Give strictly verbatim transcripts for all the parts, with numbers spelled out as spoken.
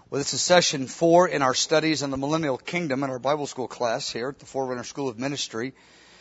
Well, this is session four in our studies on the Millennial Kingdom in our Bible school class here at the Forerunner School of Ministry.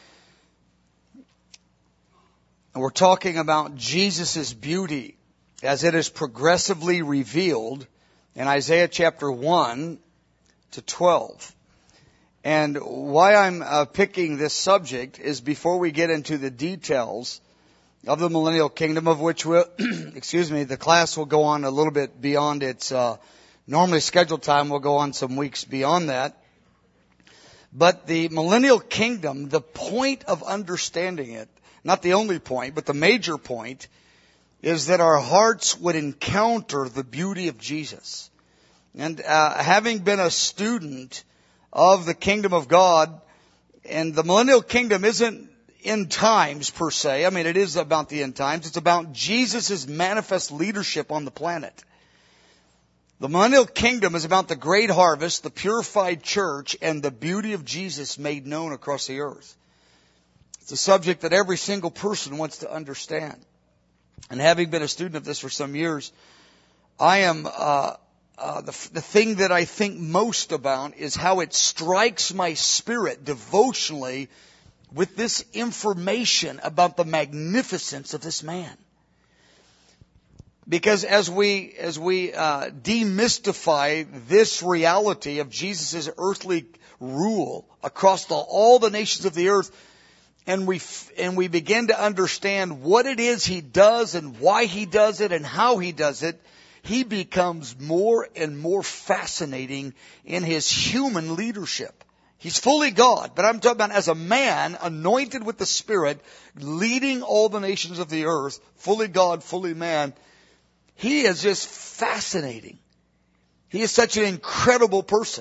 And we're talking about Jesus' beauty as it is progressively revealed in Isaiah chapter one to twelve. And why I'm uh, picking this subject is before we get into the details of the Millennial Kingdom, of which will, excuse me, the class will go on a little bit beyond its uh, normally scheduled time. We'll go on some weeks beyond that. But the Millennial Kingdom, the point of understanding it, not the only point, but the major point, is that our hearts would encounter the beauty of Jesus. And uh, having been a student of the Kingdom of God, and the Millennial Kingdom isn't end times per se. I mean, it is about the end times. It's about Jesus' manifest leadership on the planet. The Millennial Kingdom is about the great harvest, the purified church, and the beauty of Jesus made known across the earth. It's a subject that every single person wants to understand. And having been a student of this for some years, I am, uh, uh, the, the thing that I think most about is how it strikes my spirit devotionally with this information about the magnificence of this man. Because as we, as we, uh, demystify this reality of Jesus' earthly rule across the, all the nations of the earth, and we, and we begin to understand what it is He does and why He does it and how He does it, He becomes more and more fascinating in His human leadership. He's fully God, but I'm talking about as a man anointed with the Spirit, leading all the nations of the earth, fully God, fully man. He is just fascinating. He is such an incredible person.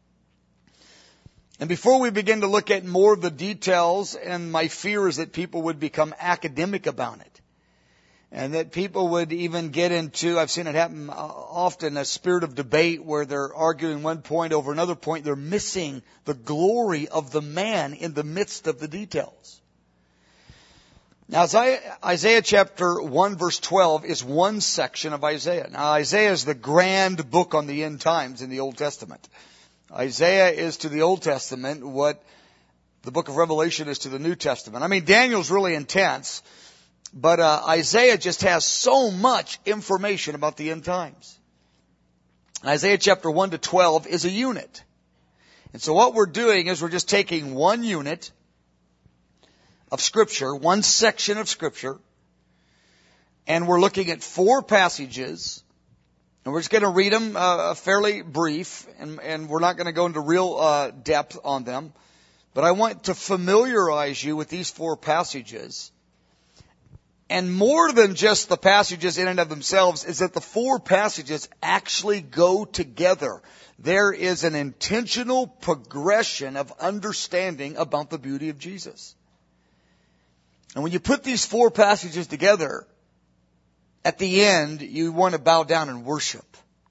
And before we begin to look at more of the details, and my fear is that people would become academic about it. And that people would even get into, I've seen it happen often, a spirit of debate where they're arguing one point over another point. They're missing the glory of the man in the midst of the details. Now, Isaiah chapter one verse twelve is one section of Isaiah. Now, Isaiah is the grand book on the end times in the Old Testament. Isaiah is to the Old Testament what the book of Revelation is to the New Testament. I mean, Daniel's really intense, but uh, Isaiah just has so much information about the end times. Isaiah chapter one to twelve is a unit. And so what we're doing is we're just taking one unit of Scripture, one section of Scripture, and we're looking at four passages, and we're just going to read them uh, fairly brief, and, and we're not going to go into real uh, depth on them. But I want to familiarize you with these four passages. And more than just the passages in and of themselves is that the four passages actually go together. There is an intentional progression of understanding about the beauty of Jesus. And when you put these four passages together, at the end, you want to bow down and worship.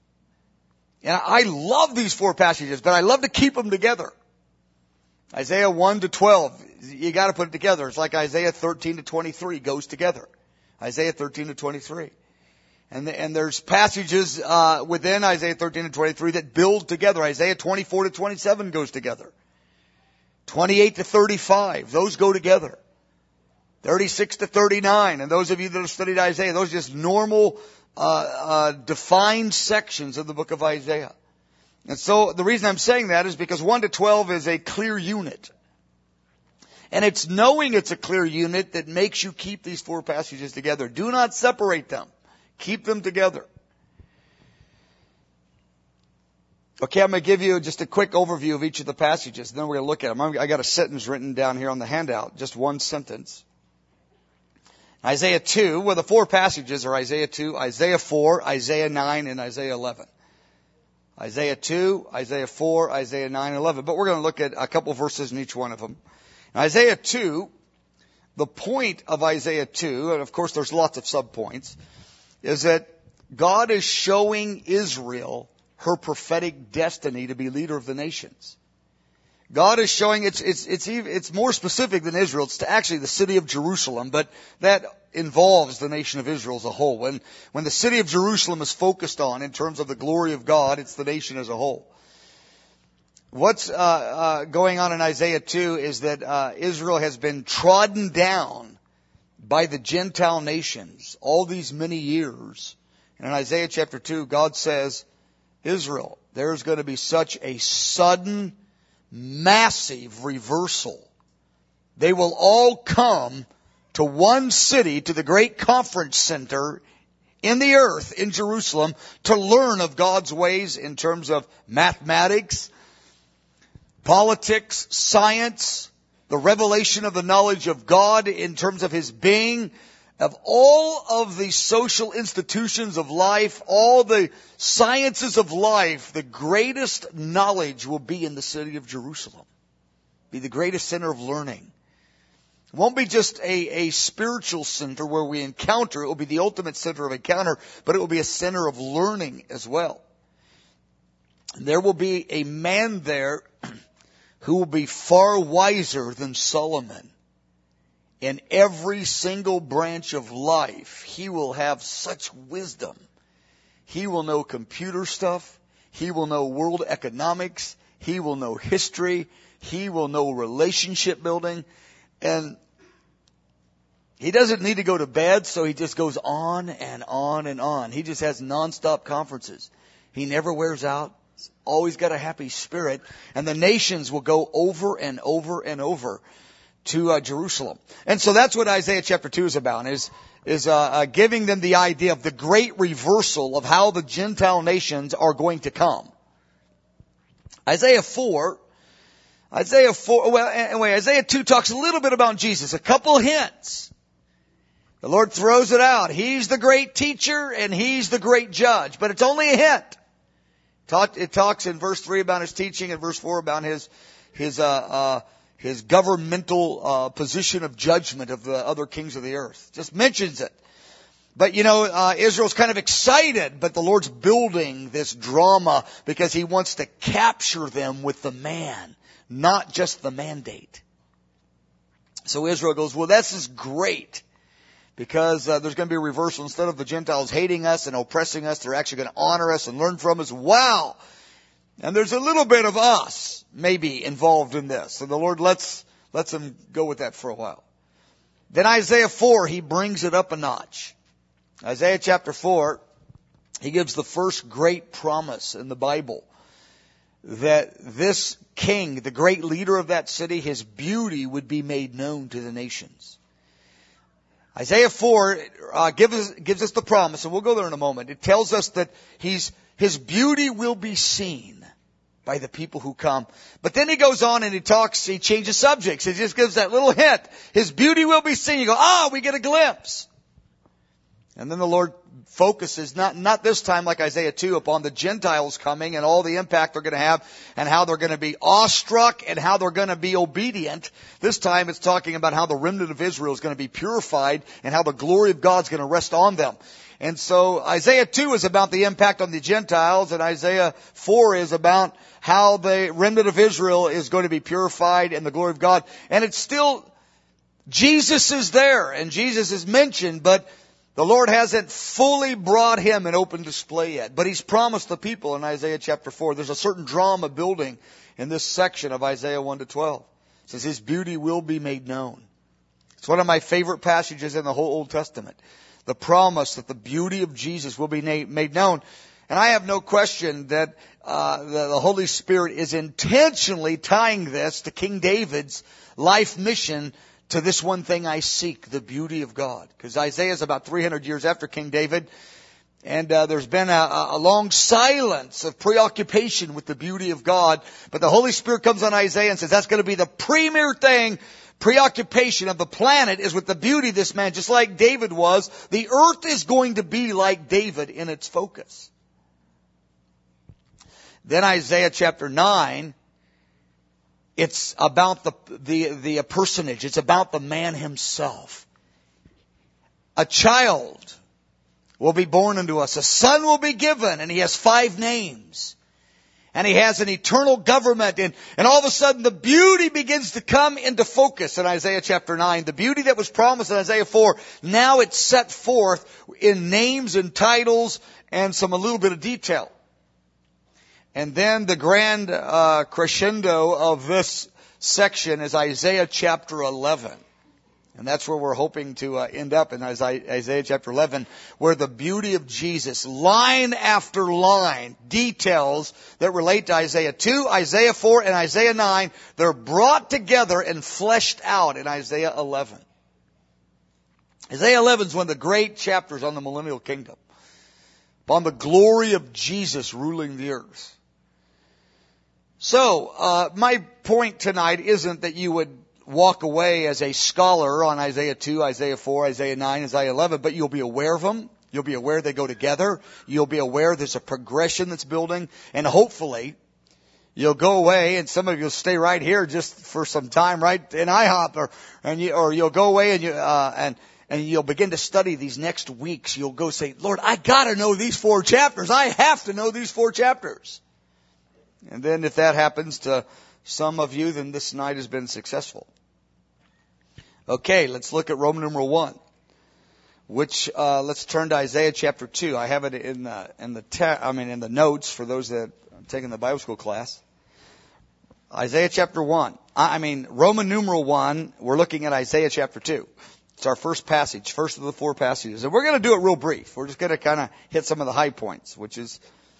And I love these four passages, but I love to keep them together. Isaiah one to twelve, you got to put it together. It's like Isaiah thirteen to twenty-three goes together. Isaiah thirteen to twenty-three. And, the, and there's passages uh, within Isaiah thirteen to twenty-three that build together. Isaiah twenty-four to twenty-seven goes together. twenty-eight to thirty-five, those go together. thirty-six to thirty-nine, and those of you that have studied Isaiah, those are just normal, uh, uh, defined sections of the book of Isaiah. And so the reason I'm saying that is because one to twelve is a clear unit. And it's knowing it's a clear unit that makes you keep these four passages together. Do not separate them. Keep them together. Okay, I'm going to give you just a quick overview of each of the passages, and then we're going to look at them. I got a sentence written down here on the handout, just one sentence. Isaiah two, well, the four passages are Isaiah two, Isaiah four, Isaiah nine, and Isaiah eleven. Isaiah two, Isaiah four, Isaiah nine, and eleven. But we're going to look at a couple verses in each one of them. In Isaiah two, the point of Isaiah two, and of course there's lots of subpoints, is that God is showing Israel her prophetic destiny to be leader of the nations. God is showing it's it's it's even, it's more specific than Israel. It's to actually the city of Jerusalem, but that involves the nation of Israel as a whole. When when the city of Jerusalem is focused on in terms of the glory of God, it's the nation as a whole. What's uh, uh, going on in Isaiah two is that uh, Israel has been trodden down by the Gentile nations all these many years. And in Isaiah chapter two, God says, Israel, there's going to be such a sudden, massive reversal. They will all come to one city, to the great conference center in the earth, in Jerusalem, to learn of God's ways in terms of mathematics, politics, science, the revelation of the knowledge of God in terms of His being, of all of the social institutions of life, all the sciences of life. The greatest knowledge will be in the city of Jerusalem. Be the greatest center of learning. It won't be just a, a spiritual center where we encounter. It will be the ultimate center of encounter, but it will be a center of learning as well. And there will be a man there who will be far wiser than Solomon. In every single branch of life, he will have such wisdom. He will know computer stuff. He will know world economics. He will know history. He will know relationship building. And he doesn't need to go to bed, so he just goes on and on and on. He just has nonstop conferences. He never wears out. He's always got a happy spirit. And the nations will go over and over and over to uh, Jerusalem. And so that's what Isaiah chapter two is about, is, is uh, uh, giving them the idea of the great reversal of how the Gentile nations are going to come. Isaiah four, Isaiah four, well, anyway, Isaiah two talks a little bit about Jesus, a couple hints. The Lord throws it out. He's the great teacher and He's the great judge, but it's only a hint. It talks in verse three about His teaching and verse four about His, His, uh, uh, His governmental uh, position of judgment of the other kings of the earth. Just mentions it. But, you know, uh, Israel's kind of excited, but the Lord's building this drama because He wants to capture them with the man, not just the mandate. So Israel goes, well, this is great because uh, there's going to be a reversal. Instead of the Gentiles hating us and oppressing us, they're actually going to honor us and learn from us. Wow! And there's a little bit of us maybe involved in this. So the Lord lets, lets them go with that for a while. Then Isaiah four, He brings it up a notch. Isaiah chapter four, He gives the first great promise in the Bible that this king, the great leader of that city, his beauty would be made known to the nations. Isaiah four uh, gives, us, gives us the promise, and we'll go there in a moment. It tells us that he's, His beauty will be seen by the people who come. But then he goes on and he talks, he changes subjects. He just gives that little hint. His beauty will be seen. You go, ah, we get a glimpse. And then the Lord focuses, not, not this time like Isaiah two, upon the Gentiles coming and all the impact they're going to have and how they're going to be awestruck and how they're going to be obedient. This time it's talking about how the remnant of Israel is going to be purified and how the glory of God is going to rest on them. And so Isaiah two is about the impact on the Gentiles, and Isaiah four is about how the remnant of Israel is going to be purified and the glory of God. And it's still, Jesus is there and Jesus is mentioned, but the Lord hasn't fully brought Him in open display yet. But He's promised the people in Isaiah chapter four. There's a certain drama building in this section of Isaiah one to twelve. It says His beauty will be made known. It's one of my favorite passages in the whole Old Testament. The promise that the beauty of Jesus will be made known. And I have no question that uh, the, the Holy Spirit is intentionally tying this to King David's life mission, to this one thing I seek, the beauty of God. Because Isaiah is about three hundred years after King David. And uh, there's been a, a long silence of preoccupation with the beauty of God. But the Holy Spirit comes on Isaiah and says that's going to be the premier thing. Preoccupation of the planet is with the beauty of this man, just like David was. The earth is going to be like David in its focus. Then Isaiah chapter nine, it's about the, the, the personage. It's about the man himself. A child will be born unto us. A son will be given, and he has five names. And he has an eternal government. And, and all of a sudden the beauty begins to come into focus in Isaiah chapter nine. The beauty that was promised in Isaiah four, now it's set forth in names and titles and some a little bit of detail. And then the grand uh, crescendo of this section is Isaiah chapter eleven. And that's where we're hoping to uh, end up in Isaiah chapter eleven, where the beauty of Jesus, line after line, details that relate to Isaiah two, Isaiah four, and Isaiah nine, they're brought together and fleshed out in Isaiah eleven. Isaiah eleven is one of the great chapters on the millennial kingdom, upon the glory of Jesus ruling the earth. So, uh, my point tonight isn't that you would walk away as a scholar on Isaiah two, Isaiah four, Isaiah nine, Isaiah eleven, but you'll be aware of them. You'll be aware they go together. You'll be aware there's a progression that's building. And hopefully, you'll go away, and some of you will stay right here just for some time, right in IHOP, or, and you, or you'll go away and you, uh, and, and you'll begin to study these next weeks. You'll go say, Lord, I gotta know these four chapters. I have to know these four chapters. And then if that happens to some of you, then this night has been successful. Okay, let's look at Roman numeral one, which, uh, let's turn to Isaiah chapter two. I have it in the, in the, te- I mean, in the notes for those that are taking the Bible school class. Isaiah chapter one. I mean, Roman numeral one, we're looking at Isaiah chapter two. It's our first passage, first of the four passages. And we're going to do it real brief. We're just going to kind of hit some of the high points, which is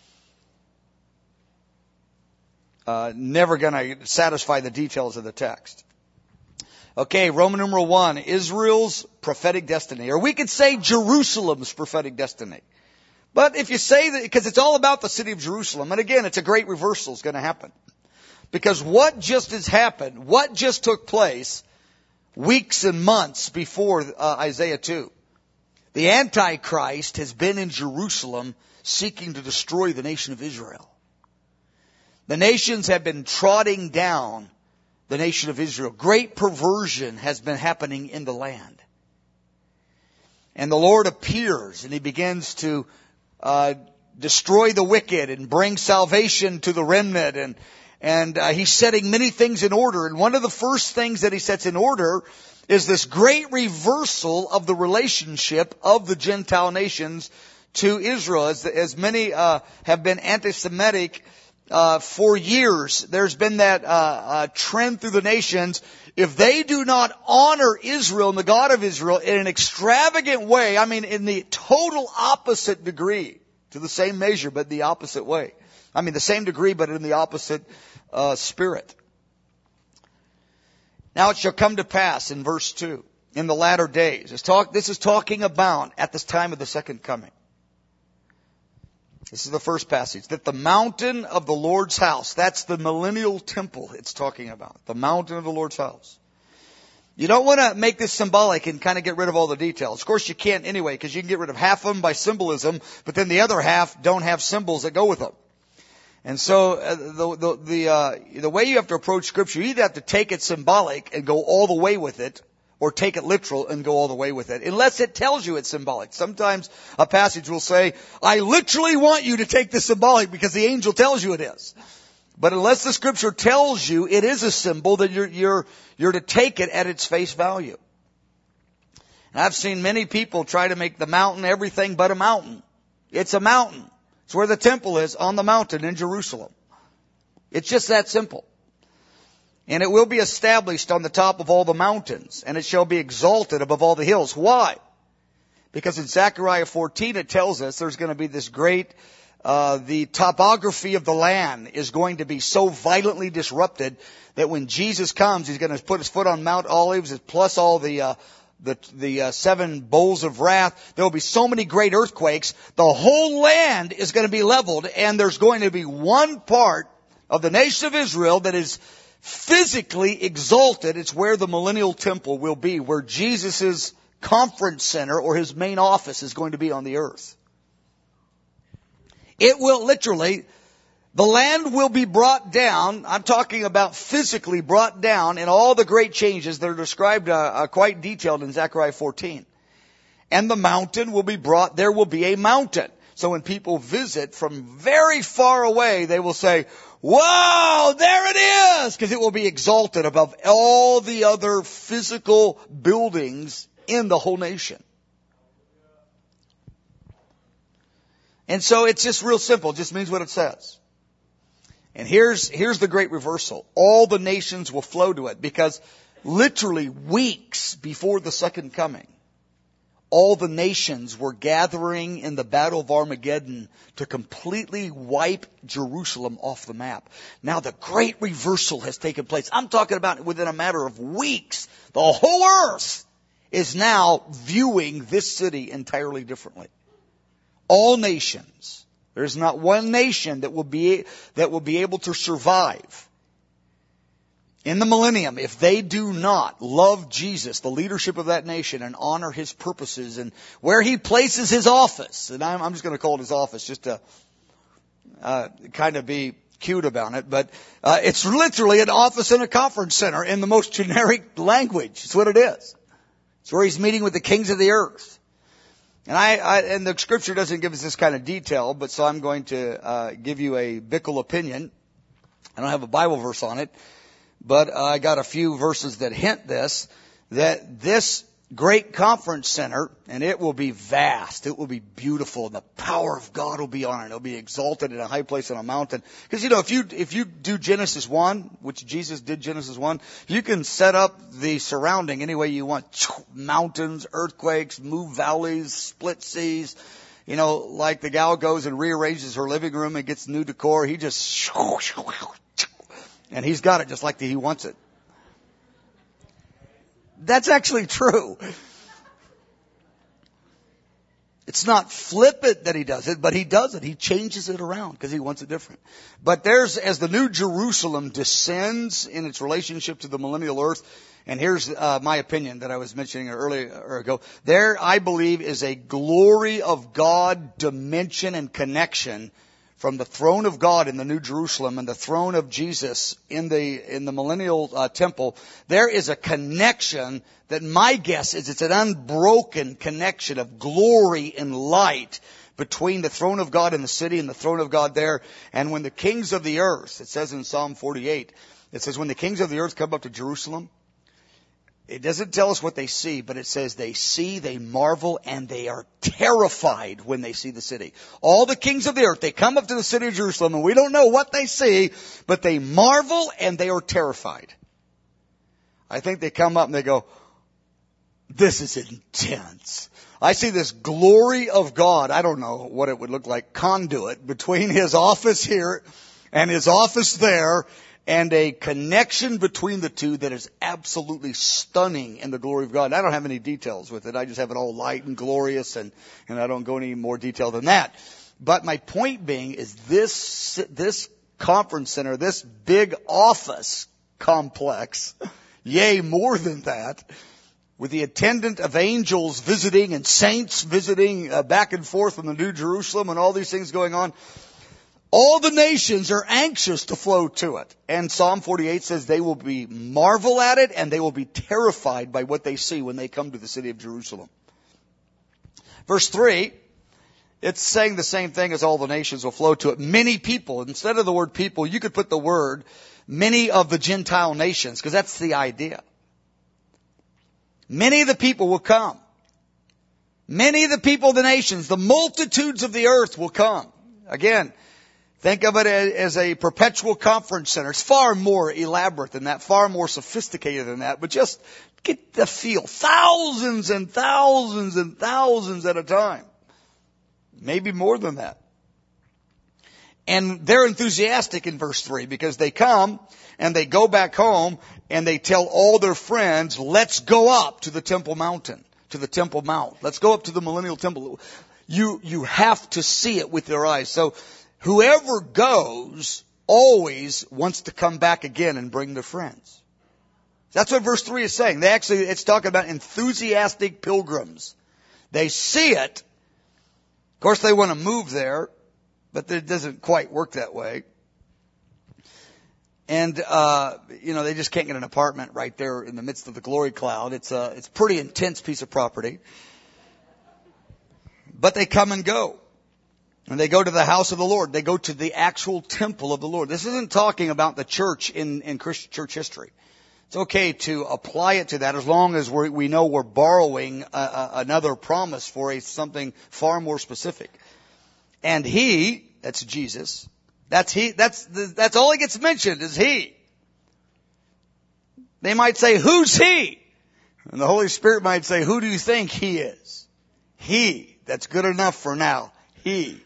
Uh, never going to satisfy the details of the text. Okay, Roman numeral one, Israel's prophetic destiny. Or we could say Jerusalem's prophetic destiny. But if you say that, because it's all about the city of Jerusalem, and again, it's a great reversal is going to happen. Because what just has happened, what just took place weeks and months before uh, Isaiah two? The Antichrist has been in Jerusalem seeking to destroy the nation of Israel. The nations have been trotting down the nation of Israel. Great perversion has been happening in the land. And the Lord appears and He begins to uh, destroy the wicked and bring salvation to the remnant. And, and uh, He's setting many things in order. And one of the first things that He sets in order is this great reversal of the relationship of the Gentile nations to Israel. As, as many uh, have been anti-Semitic Uh, for years, there's been that uh, uh, trend through the nations. If they do not honor Israel and the God of Israel in an extravagant way, I mean in the total opposite degree, to the same measure but the opposite way. I mean the same degree but in the opposite uh, spirit. Now it shall come to pass in verse two, in the latter days. It's talk, this is talking about at this time of the second coming. This is the first passage. That the mountain of the Lord's house, that's the millennial temple it's talking about. The mountain of the Lord's house. You don't want to make this symbolic and kind of get rid of all the details. Of course you can't anyway, because you can get rid of half of them by symbolism, but then the other half don't have symbols that go with them. And so uh, the the the, uh, the way you have to approach Scripture, you either have to take it symbolic and go all the way with it, or take it literal and go all the way with it, unless it tells you it's symbolic. Sometimes a passage will say, I literally want you to take this symbolic because the angel tells you it is. But unless the Scripture tells you it is a symbol, then you're, you're, you're to take it at its face value. And I've seen many people try to make the mountain everything but a mountain. It's a mountain. It's where the temple is, on the mountain in Jerusalem. It's just that simple. And it will be established on the top of all the mountains, and it shall be exalted above all the hills. Why? Because in Zechariah fourteen it tells us there's going to be this great, uh, the topography of the land is going to be so violently disrupted that when Jesus comes, He's going to put His foot on Mount Olives, plus all the, uh, the, the uh, seven bowls of wrath. There will be so many great earthquakes. The whole land is going to be leveled, and there's going to be one part of the nation of Israel that is physically exalted. It's where the millennial temple will be, where Jesus' conference center or His main office is going to be on the earth. It will literally, the land will be brought down. I'm talking about physically brought down in all the great changes that are described uh, uh, quite detailed in Zechariah fourteen. And the mountain will be brought, there will be a mountain. So when people visit from very far away, they will say, "Wow, there it is!" Because it will be exalted above all the other physical buildings in the whole nation. And so it's just real simple. It just means what it says. And here's, here's the great reversal. All the nations will flow to it, because literally weeks before the second coming, all the nations were gathering in the Battle of Armageddon to completely wipe Jerusalem off the map. Now the great reversal has taken place. I'm talking about within a matter of weeks. The whole earth is now viewing this city entirely differently. All nations. There's not one nation that will be, that will be able to survive in the millennium if they do not love Jesus, the leadership of that nation, and honor His purposes and where He places His office. And I'm, I'm just going to call it His office just to uh, kind of be cute about it. But uh, it's literally an office in a conference center in the most generic language. It's what it is. It's where He's meeting with the kings of the earth. And I, I, and the scripture doesn't give us this kind of detail, but so I'm going to uh, give you a Bickle opinion. I don't have a Bible verse on it, but uh, I got a few verses that hint this, that this great conference center, and it will be vast, it will be beautiful, and the power of God will be on it. It'll be exalted in a high place on a mountain. Because, you know, if you, if you do Genesis one, which Jesus did Genesis one, you can set up the surrounding any way you want. Mountains, earthquakes, move valleys, split seas. You know, like the gal goes and rearranges her living room and gets new decor. He just, and He's got it just like He wants it. That's actually true. It's not flippant that He does it, but He does it. He changes it around because He wants it different. But there's, as the New Jerusalem descends in its relationship to the millennial earth, and here's uh, my opinion that I was mentioning earlier ago, there I believe is a glory of God dimension and connection from the throne of God in the New Jerusalem and the throne of Jesus in the in the millennial uh, temple. There is a connection that my guess is it's an unbroken connection of glory and light between the throne of God in the city and the throne of God there. And when the kings of the earth, it says in Psalm forty-eight, it says when the kings of the earth come up to Jerusalem, it doesn't tell us what they see, but it says they see, they marvel, and they are terrified when they see the city. All the kings of the earth, they come up to the city of Jerusalem, and we don't know what they see, but they marvel and they are terrified. I think they come up and they go, "This is intense." I see this glory of God. I don't know what it would look like, conduit between His office here and His office there, and a connection between the two that is absolutely stunning in the glory of God. And I don't have any details with it. I just have it all light and glorious, and, and I don't go any more detail than that. But my point being is this, this conference center, this big office complex, yea, more than that, with the attendant of angels visiting and saints visiting uh, back and forth from the New Jerusalem and all these things going on, all the nations are anxious to flow to it. And Psalm forty-eight says they will be marvel at it and they will be terrified by what they see when they come to the city of Jerusalem. Verse three, it's saying the same thing as all the nations will flow to it. Many people, instead of the word people, you could put the word many of the Gentile nations, because that's the idea. Many of the people will come. Many of the people of the nations, the multitudes of the earth will come. Again, think of it as a perpetual conference center. It's far more elaborate than that, far more sophisticated than that, but just get the feel. Thousands and thousands and thousands at a time. Maybe more than that. And they're enthusiastic in verse three because they come and they go back home and they tell all their friends, let's go up to the Temple Mountain, to the Temple Mount. Let's go up to the Millennial Temple. You, you have to see it with your eyes. So whoever goes always wants to come back again and bring their friends. That's what verse three is saying. They actually, it's talking about enthusiastic pilgrims. They see it. Of course, they want to move there, but it doesn't quite work that way. And, uh, you know, they just can't get an apartment right there in the midst of the glory cloud. It's a, it's a pretty intense piece of property. But they come and go. And they go to the house of the Lord. They go to the actual temple of the Lord. This isn't talking about the church in, in Christian church history. It's okay to apply it to that as long as we're, we know we're borrowing a, a, another promise for a, something far more specific. And he, that's Jesus, that's he, that's, that's all he gets mentioned is he. They might say, who's he? And the Holy Spirit might say, who do you think he is? He. That's good enough for now. He.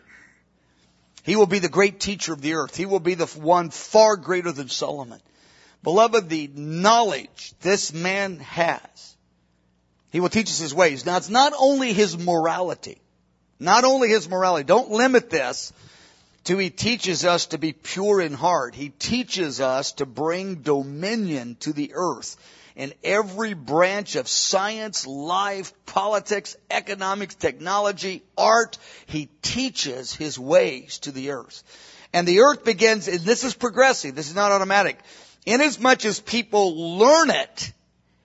He will be the great teacher of the earth. He will be the one far greater than Solomon. Beloved, the knowledge this man has, he will teach us his ways. Now, it's not only his morality. Not only his morality. Don't limit this to he teaches us to be pure in heart. He teaches us to bring dominion to the earth in every branch of science, life, politics, economics, technology, art. He teaches his ways to the earth. And the earth begins, and this is progressive, this is not automatic. Inasmuch as people learn it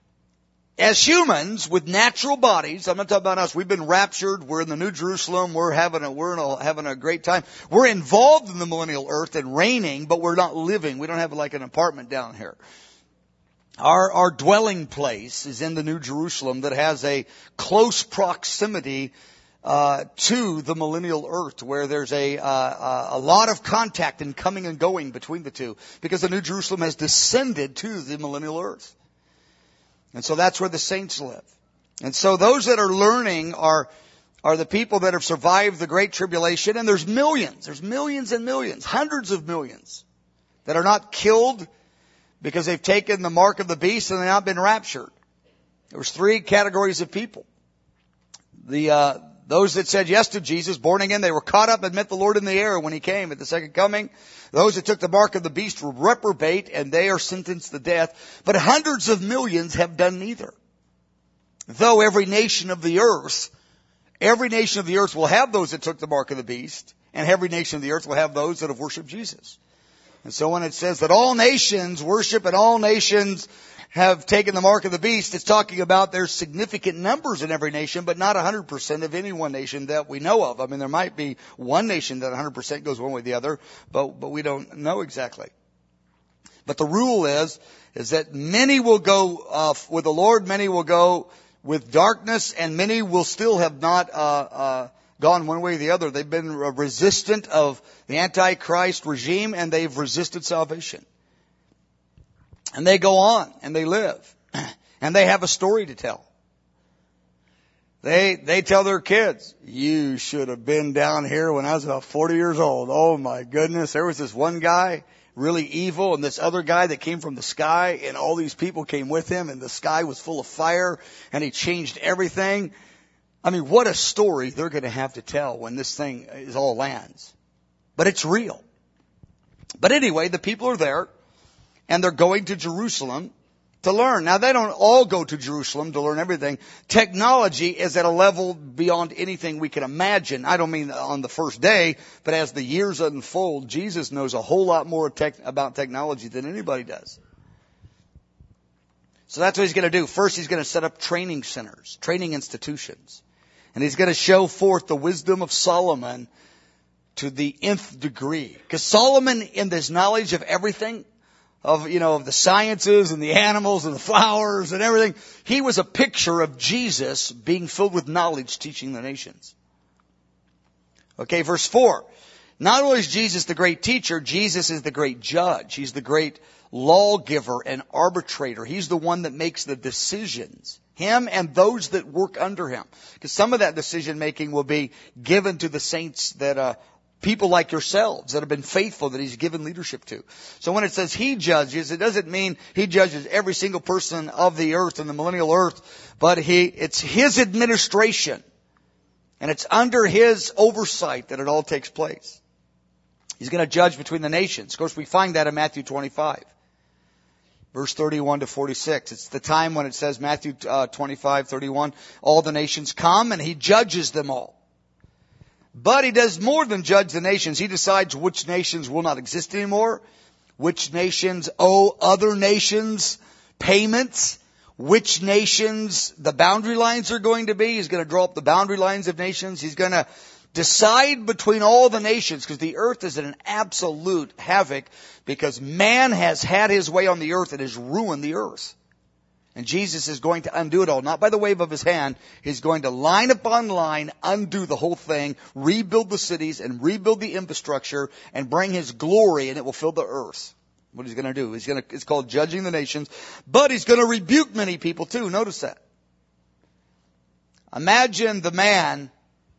as humans with natural bodies, I'm not talking about us, we've been raptured, we're in the New Jerusalem, we're having a, we're in a, having a great time. We're involved in the millennial earth and reigning, but we're not living. We don't have like an apartment down here. Our, our dwelling place is in the New Jerusalem that has a close proximity uh, to the millennial earth, where there's a, uh, a lot of contact and coming and going between the two, because the New Jerusalem has descended to the millennial earth. And so that's where the saints live. And so those that are learning are, are the people that have survived the Great Tribulation, and there's millions, there's millions and millions, hundreds of millions that are not killed because they've taken the mark of the beast and they've not been raptured. There was three categories of people. The, uh, those that said yes to Jesus, born again, they were caught up and met the Lord in the air when he came at the second coming. Those that took the mark of the beast were reprobate, and they are sentenced to death. But hundreds of millions have done neither. Though every nation of the earth, every nation of the earth will have those that took the mark of the beast, and every nation of the earth will have those that have worshiped Jesus. And so when it says that all nations worship and all nations have taken the mark of the beast, it's talking about there's significant numbers in every nation, but not one hundred percent of any one nation that we know of. I mean, there might be one nation that one hundred percent goes one way or the other, but, but we don't know exactly. But the rule is, is that many will go uh, with the Lord, many will go with darkness, and many will still have not uh, uh gone one way or the other. They've been resistant of the Antichrist regime, and they've resisted salvation. And they go on, and they live. And they have a story to tell. They, they tell their kids, you should have been down here when I was about forty years old. Oh my goodness. There was this one guy, really evil, and this other guy that came from the sky, and all these people came with him, and the sky was full of fire, and he changed everything. I mean, what a story they're going to have to tell when this thing is all lands. But it's real. But anyway, the people are there, and they're going to Jerusalem to learn. Now, they don't all go to Jerusalem to learn everything. Technology is at a level beyond anything we can imagine. I don't mean on the first day, but as the years unfold, Jesus knows a whole lot more tech, about technology than anybody does. So that's what he's going to do. First, he's going to set up training centers, training institutions. And he's going to show forth the wisdom of Solomon to the nth degree. Because Solomon, in this knowledge of everything, of, you know, of the sciences and the animals and the flowers and everything, he was a picture of Jesus being filled with knowledge, teaching the nations. Okay, verse four. Not only is Jesus the great teacher, Jesus is the great judge. He's the great lawgiver and arbitrator. He's the one that makes the decisions. Him and those that work under him. Because some of that decision making will be given to the saints that, uh, people like yourselves that have been faithful that he's given leadership to. So when it says he judges, it doesn't mean he judges every single person of the earth and the millennial earth, but he, it's his administration. And it's under his oversight that it all takes place. He's going to judge between the nations. Of course, we find that in Matthew twenty-five. Verse thirty-one to forty-six. It's the time when it says, Matthew uh, twenty-five, thirty-one, all the nations come and he judges them all. But he does more than judge the nations. He decides which nations will not exist anymore, which nations owe other nations payments, which nations the boundary lines are going to be. He's going to draw up the boundary lines of nations. He's going to Decide between all the nations, because the earth is in an absolute havoc, because man has had his way on the earth and has ruined the earth. And Jesus is going to undo it all, not by the wave of his hand. He's going to line upon line undo the whole thing, rebuild the cities and rebuild the infrastructure and bring his glory, and it will fill the earth. What he's going to do, he's going to, it's called judging the nations, but he's going to rebuke many people too. Notice that. Imagine the man,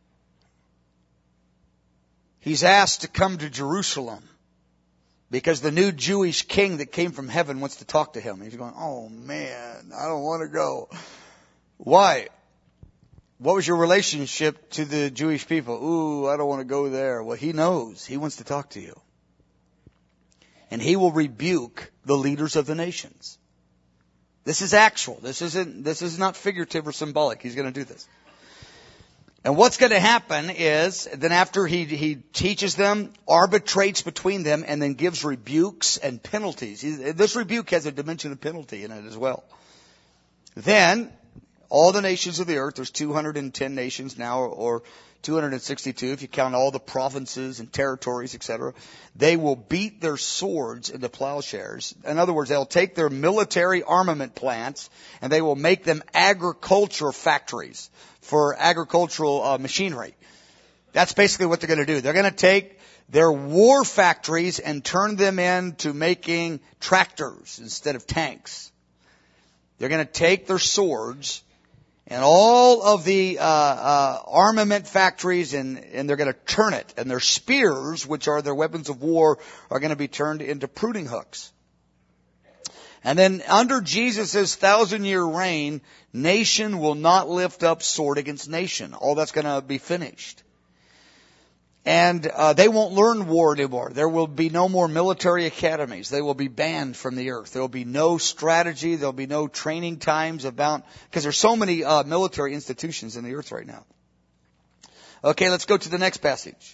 he's asked to come to Jerusalem because the new Jewish king that came from heaven wants to talk to him. He's going, oh man, I don't want to go. Why? What was your relationship to the Jewish people? Ooh, I don't want to go there. Well, he knows. He wants to talk to you. And he will rebuke the leaders of the nations. This is actual. This isn't, this is not figurative or symbolic. He's going to do this. And what's going to happen is, then after he, he teaches them, arbitrates between them, and then gives rebukes and penalties. He, this rebuke has a dimension of penalty in it as well. Then, all the nations of the earth, there's two hundred ten nations now, or two hundred sixty-two if you count all the provinces and territories, et cetera. They will beat their swords into plowshares. In other words, they'll take their military armament plants and they will make them agriculture factories for agricultural uh, machinery. That's basically what they're going to do. They're going to take their war factories and turn them into making tractors instead of tanks. They're going to take their swords and all of the uh, uh, armament factories, and, and they're going to turn it. And their spears, which are their weapons of war, are going to be turned into pruning hooks. And then under Jesus' thousand-year reign, nation will not lift up sword against nation. All that's going to be finished. And uh, they won't learn war anymore. There will be no more military academies. They will be banned from the earth. There will be no strategy. There will be no training times about, because there's so many uh, military institutions in the earth right now. Okay, let's go to the next passage.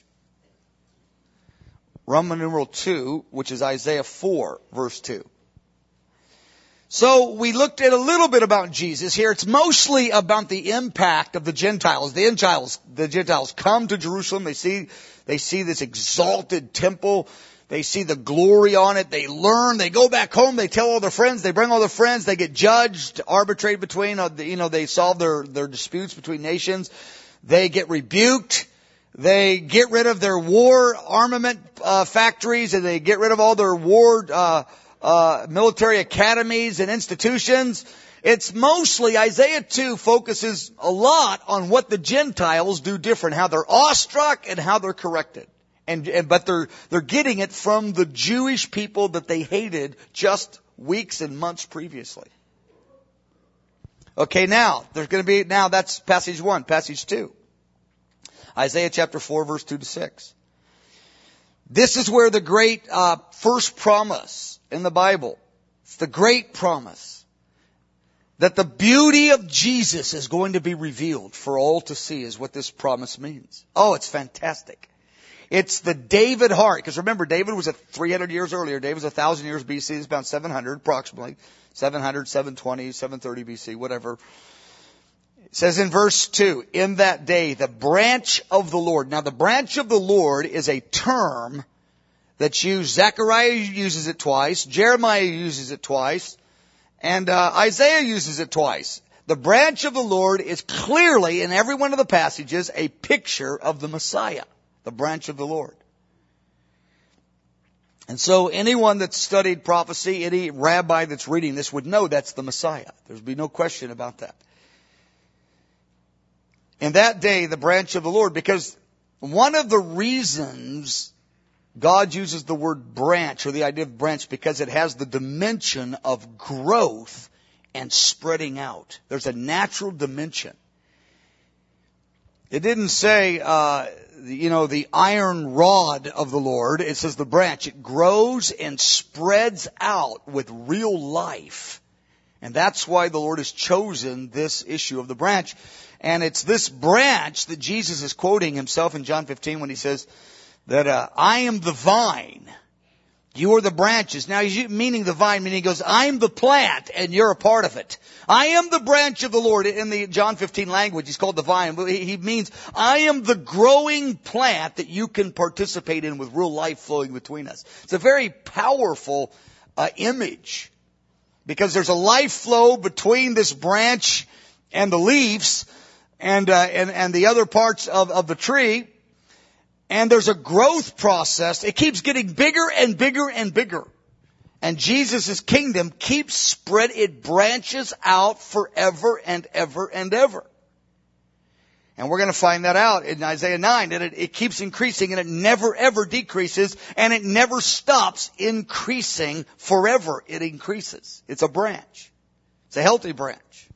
Roman numeral two, which is Isaiah four, verse two. So we looked at a little bit about Jesus here. It's mostly about the impact of the Gentiles. The Gentiles, the Gentiles come to Jerusalem. They see, they see this exalted temple. They see the glory on it. They learn. They go back home. They tell all their friends. They bring all their friends. They get judged, arbitrate between, you know, they solve their, their disputes between nations. They get rebuked. They get rid of their war armament uh, factories, and they get rid of all their war uh Uh, military academies and institutions. It's mostly, Isaiah two focuses a lot on what the Gentiles do different, how they're awestruck and how they're corrected. And, and but they're, they're getting it from the Jewish people that they hated just weeks and months previously. Okay, now, there's going to be, now that's passage one, passage two. Isaiah chapter four, verse two to six. This is where the great uh, first promise in the Bible, it's the great promise that the beauty of Jesus is going to be revealed for all to see, is what this promise means. Oh, it's fantastic. It's the David heart, because remember, David was a three hundred years earlier. David was one thousand years B C. It's about seven hundred approximately. seven hundred, seven twenty, seven thirty B C, whatever. It says in verse two, in that day, the branch of the Lord. Now, the branch of the Lord is a term that's used. Zechariah uses it twice. Jeremiah uses it twice. And uh, Isaiah uses it twice. The branch of the Lord is clearly, in every one of the passages, a picture of the Messiah. The branch of the Lord. And so anyone that's studied prophecy, any rabbi that's reading this would know that's the Messiah. There'd be no question about that. In that day, the branch of the Lord, because one of the reasons God uses the word branch, or the idea of branch, because it has the dimension of growth and spreading out. There's a natural dimension. It didn't say, uh, you know, the iron rod of the Lord. It says the branch. It grows and spreads out with real life. And that's why the Lord has chosen this issue of the branch. And it's this branch that Jesus is quoting himself in John fifteen when he says that uh, I am the vine. You are the branches. Now he's meaning the vine, meaning he goes, I'm the plant and you're a part of it. I am the branch of the Lord. In the John fifteen language, he's called the vine. He means, I am the growing plant that you can participate in with real life flowing between us. It's a very powerful uh, image because there's a life flow between this branch and the leaves and, uh, and, and the other parts of, of the tree. And there's a growth process. It keeps getting bigger and bigger and bigger. And Jesus' kingdom keeps spread. It branches out forever and ever and ever. And we're going to find that out in Isaiah nine, that it, it keeps increasing and it never ever decreases and it never stops increasing forever. It increases. It's a branch. It's a healthy branch.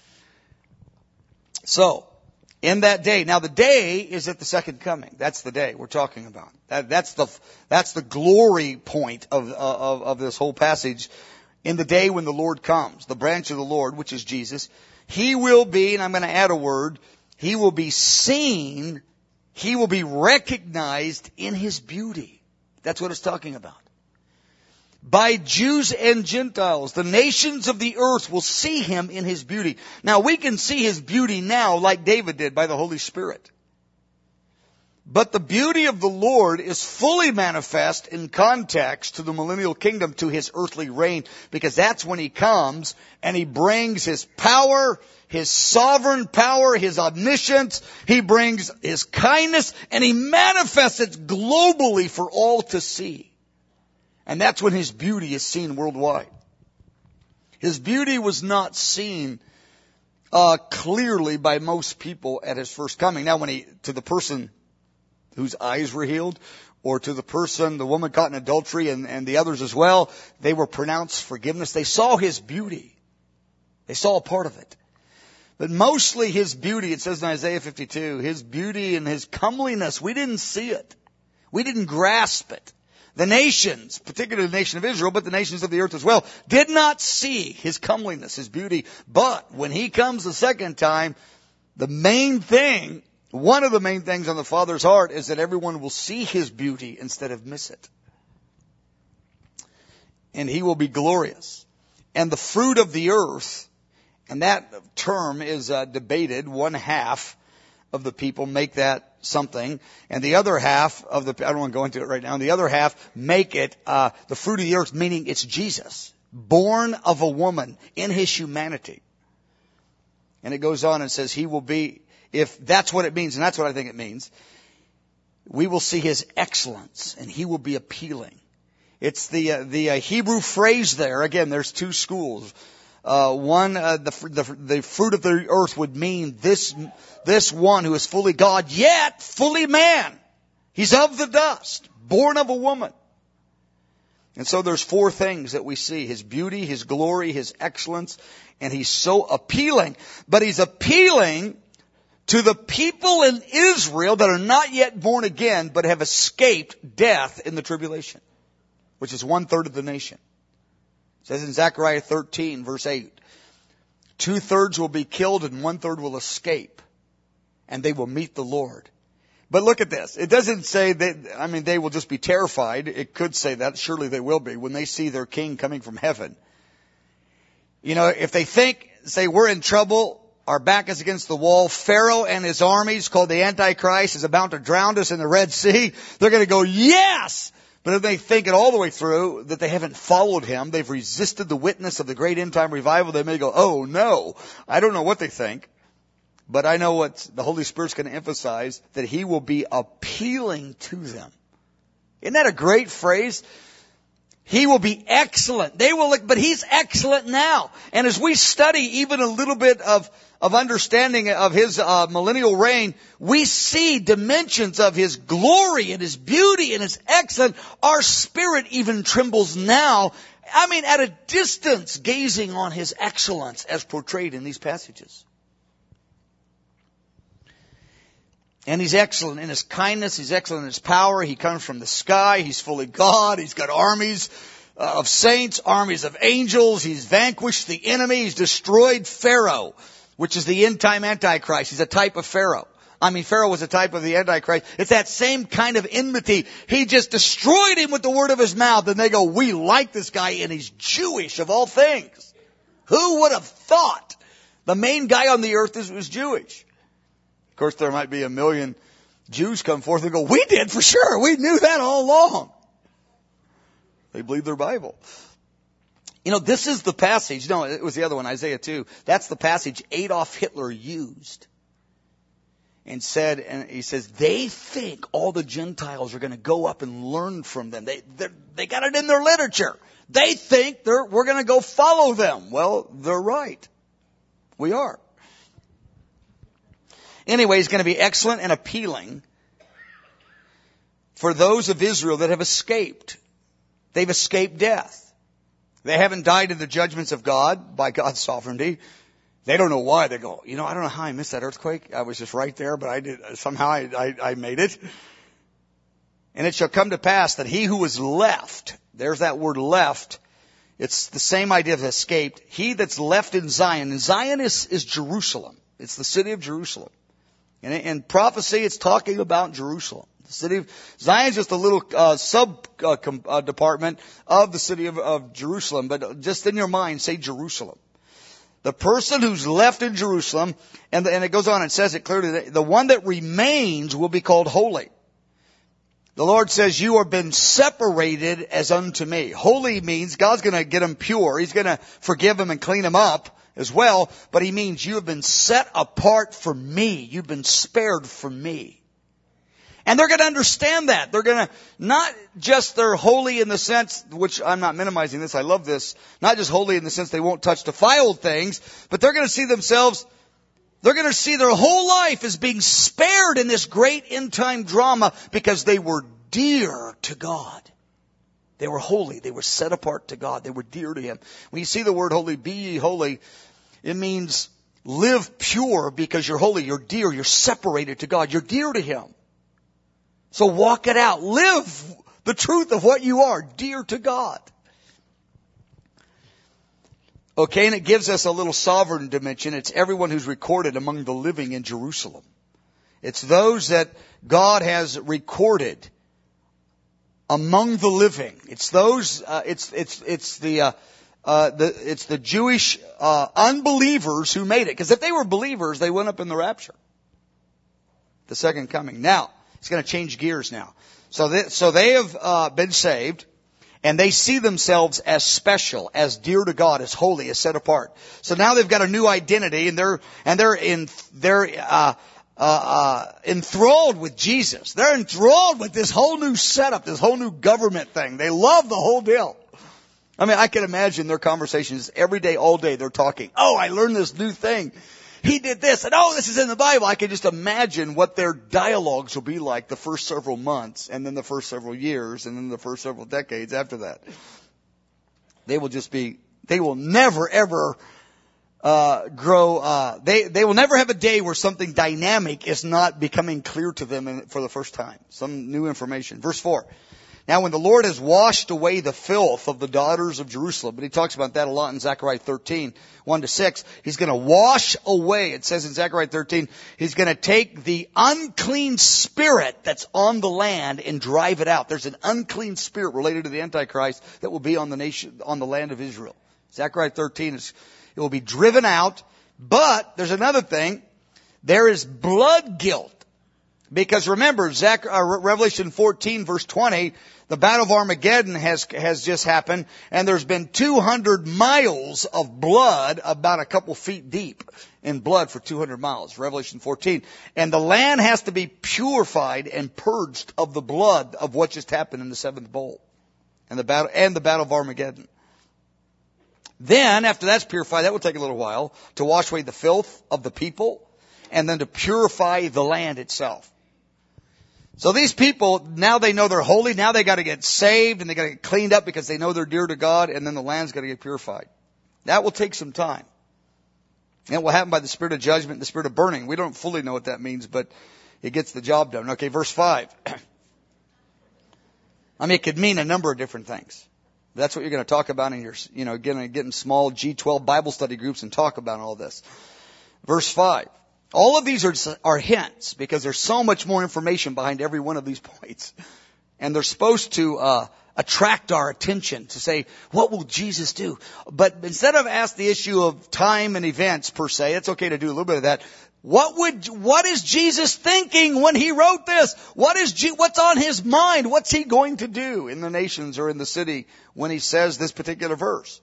So, in that day. Now the day is at the second coming. That's the day we're talking about. That, that's the, that's the glory point of, of, of this whole passage. In the day when the Lord comes, the branch of the Lord, which is Jesus, He will be, and I'm going to add a word, He will be seen, He will be recognized in His beauty. That's what it's talking about. By Jews and Gentiles, the nations of the earth will see Him in His beauty. Now we can see His beauty now like David did by the Holy Spirit. But the beauty of the Lord is fully manifest in context to the millennial kingdom, to His earthly reign, because that's when He comes and He brings His power, His sovereign power, His omniscience. He brings His kindness and He manifests it globally for all to see. And that's when His beauty is seen worldwide. His beauty was not seen uh, clearly by most people at His first coming. Now, when He, to the person whose eyes were healed, or to the person, the woman caught in adultery, and, and the others as well, they were pronounced forgiveness. They saw His beauty. They saw a part of it. But mostly His beauty, it says in Isaiah fifty-two, His beauty and His comeliness, we didn't see it. We didn't grasp it. The nations, particularly the nation of Israel, but the nations of the earth as well, did not see His comeliness, His beauty. But when He comes the second time, the main thing, one of the main things on the Father's heart is that everyone will see His beauty instead of miss it. And He will be glorious. And the fruit of the earth, and that term is uh, debated, one half of the people make that something, and the other half of the, I don't want to go into it right now, and the other half make it uh, the fruit of the earth, meaning it's Jesus, born of a woman in His humanity. And it goes on and says He will be, if that's what it means, and that's what I think it means, we will see His excellence, and He will be appealing. It's the uh, the uh, Hebrew phrase there. Again, there's two schools. Uh, one, uh, the, the the fruit of the earth would mean this this one who is fully God, yet fully man. He's of the dust, born of a woman. And so there's four things that we see: His beauty, His glory, His excellence, and He's so appealing. But He's appealing to the people in Israel that are not yet born again, but have escaped death in the tribulation, which is one third of the nation. It says in Zechariah thirteen, verse eight, two thirds will be killed and one third will escape, and they will meet the Lord. But look at this. It doesn't say that, I mean, they will just be terrified. It could say that. Surely they will be when they see their king coming from heaven. You know, if they think, say, we're in trouble, our back is against the wall, Pharaoh and his armies, called the Antichrist, is about to drown us in the Red Sea, they're going to go, yes! But if they think it all the way through, that they haven't followed Him, they've resisted the witness of the great end time revival, they may go, oh no. I don't know what they think, but I know what the Holy Spirit's going to emphasize, that He will be appealing to them. Isn't that a great phrase? He will be excellent. They will look, but He's excellent now. And as we study even a little bit of, of understanding of His uh, millennial reign, we see dimensions of His glory and His beauty and His excellence. Our spirit even trembles now. I mean, at a distance, gazing on His excellence as portrayed in these passages. And He's excellent in His kindness. He's excellent in His power. He comes from the sky. He's fully God. He's got armies of saints, armies of angels. He's vanquished the enemy. He's destroyed Pharaoh, which is the end time Antichrist. He's a type of Pharaoh. I mean, Pharaoh was a type of the Antichrist. It's that same kind of enmity. He just destroyed him with the word of his mouth. And they go, we like this guy and he's Jewish of all things. Who would have thought the main guy on the earth is, was Jewish? Of course, there might be a million Jews come forth and go, we did for sure. We knew that all along. They believe their Bible. You know, this is the passage. No, it was the other one, Isaiah two. That's the passage Adolf Hitler used. And said, and he says, they think all the Gentiles are going to go up and learn from them. They they got it in their literature. They think they're we're going to go follow them. Well, they're right. We are. Anyway, it's going to be excellent and appealing for those of Israel that have escaped. They've escaped death. They haven't died in the judgments of God by God's sovereignty. They don't know why. They go, you know, I don't know how I missed that earthquake. I was just right there, but I did, somehow I, I, I made it. And it shall come to pass that he who was left, there's that word left. It's the same idea of escaped. He that's left in Zion, and Zion is, is Jerusalem. It's the city of Jerusalem. And in prophecy, it's talking about Jerusalem. The city of Zion is just a little uh, sub uh, com, uh, department of the city of, of Jerusalem. But just in your mind, say Jerusalem. The person who's left in Jerusalem, and, and it goes on and says it clearly, the one that remains will be called holy. The Lord says, you have been separated as unto me. Holy means God's going to get them pure. He's going to forgive them and clean them up as well. But he means you have been set apart for me. You've been spared for me. And they're going to understand that. They're going to, not just they're holy in the sense, which I'm not minimizing this, I love this, not just holy in the sense they won't touch defiled things, but they're going to see themselves, they're going to see their whole life as being spared in this great end time drama because they were dear to God. They were holy. They were set apart to God. They were dear to Him. When you see the word holy, be ye holy, it means live pure because you're holy. You're dear. You're separated to God. You're dear to Him. So walk it out. Live the truth of what you are, dear to God. Okay, and it gives us a little sovereign dimension. It's everyone who's recorded among the living in Jerusalem. It's those that God has recorded among the living. It's those, uh, it's, it's, it's the, uh, uh, the, it's the Jewish, uh, unbelievers who made it. Because if they were believers, they went up in the rapture. The second coming. Now, it's going to change gears now. So they, so they have uh, been saved, and they see themselves as special, as dear to God, as holy, as set apart. So now they've got a new identity, and they're and they're in they're uh, uh, uh, enthralled with Jesus. They're enthralled with this whole new setup, this whole new government thing. They love the whole deal. I mean, I can imagine their conversations every day, all day. They're talking. Oh, I learned this new thing. He did this, and oh, this is in the Bible. I can just imagine what their dialogues will be like the first several months, and then the first several years, and then the first several decades after that. They will just be, they will never ever uh grow, uh they, they will never have a day where something dynamic is not becoming clear to them in, for the first time. Some new information. Verse four. Now when the Lord has washed away the filth of the daughters of Jerusalem, but he talks about that a lot in Zechariah thirteen, one to six, he's going to wash away, it says in Zechariah thirteen, he's going to take the unclean spirit that's on the land and drive it out. There's an unclean spirit related to the Antichrist that will be on the nation, on the land of Israel. Zechariah thirteen is, it will be driven out, but there's another thing, there is blood guilt. Because remember, Zach, uh, Revelation fourteen verse twenty, the Battle of Armageddon has, has just happened, and there's been two hundred miles of blood, about a couple feet deep in blood for two hundred miles. Revelation fourteen. And the land has to be purified and purged of the blood of what just happened in the seventh bowl. And the battle, and the Battle of Armageddon. Then, after that's purified, that will take a little while, to wash away the filth of the people, and then to purify the land itself. So these people, now they know they're holy, now they got to get saved, and they got to get cleaned up because they know they're dear to God, and then the land's got to get purified. That will take some time. And it will happen by the spirit of judgment and the spirit of burning. We don't fully know what that means, but it gets the job done. Okay, verse five. I mean, it could mean a number of different things. That's what you're going to talk about in your, you know, getting, getting small G twelve Bible study groups and talk about all this. Verse five. All of these are, are hints because there's so much more information behind every one of these points. And they're supposed to uh, attract our attention to say, what will Jesus do? But instead of ask the issue of time and events per se, it's okay to do a little bit of that. What would, what is Jesus thinking when he wrote this? What is, G, what's on his mind? What's he going to do in the nations or in the city when he says this particular verse?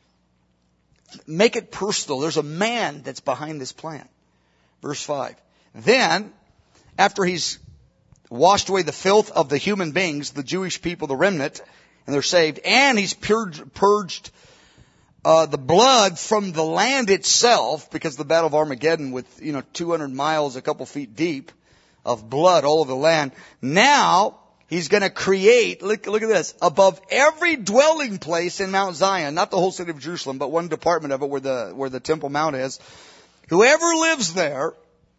Make it personal. There's a man that's behind this plan. Verse five. Then, after he's washed away the filth of the human beings, the Jewish people, the remnant, and they're saved, and he's purged, purged uh, the blood from the land itself, because the Battle of Armageddon with, you know, two hundred miles, a couple feet deep of blood all over the land. Now, he's going to create, look, look at this, above every dwelling place in Mount Zion, not the whole city of Jerusalem, but one department of it where the, where the Temple Mount is. Whoever lives there,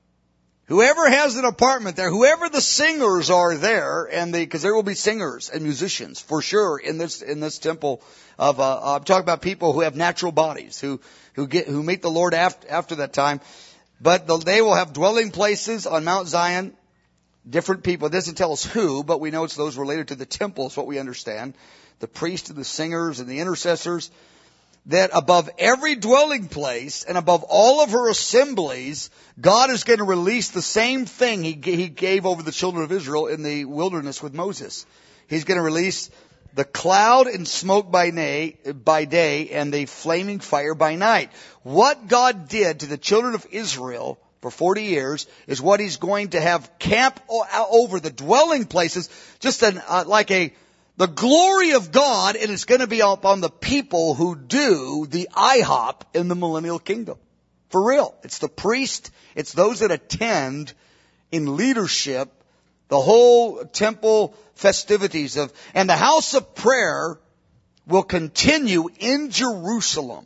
whoever has an apartment there, whoever the singers are there, and the, because there will be singers and musicians for sure in this in this temple of. Uh, I'm talking about people who have natural bodies, who who get who meet the Lord after after that time. But the, they will have dwelling places on Mount Zion. Different people. It doesn't tell us who, but we know it's those related to the temple. Is what we understand. The priests and the singers and the intercessors. That above every dwelling place and above all of her assemblies, God is going to release the same thing he, he gave over the children of Israel in the wilderness with Moses. He's going to release the cloud and smoke by day, by day and the flaming fire by night. What God did to the children of Israel for forty years is what he's going to have camp over the dwelling places, just an, uh, like a the glory of God, and it's going to be upon the people who do the I hop in the millennial kingdom. For real. It's the priest. It's those that attend in leadership the whole temple festivities of, and the house of prayer will continue in Jerusalem.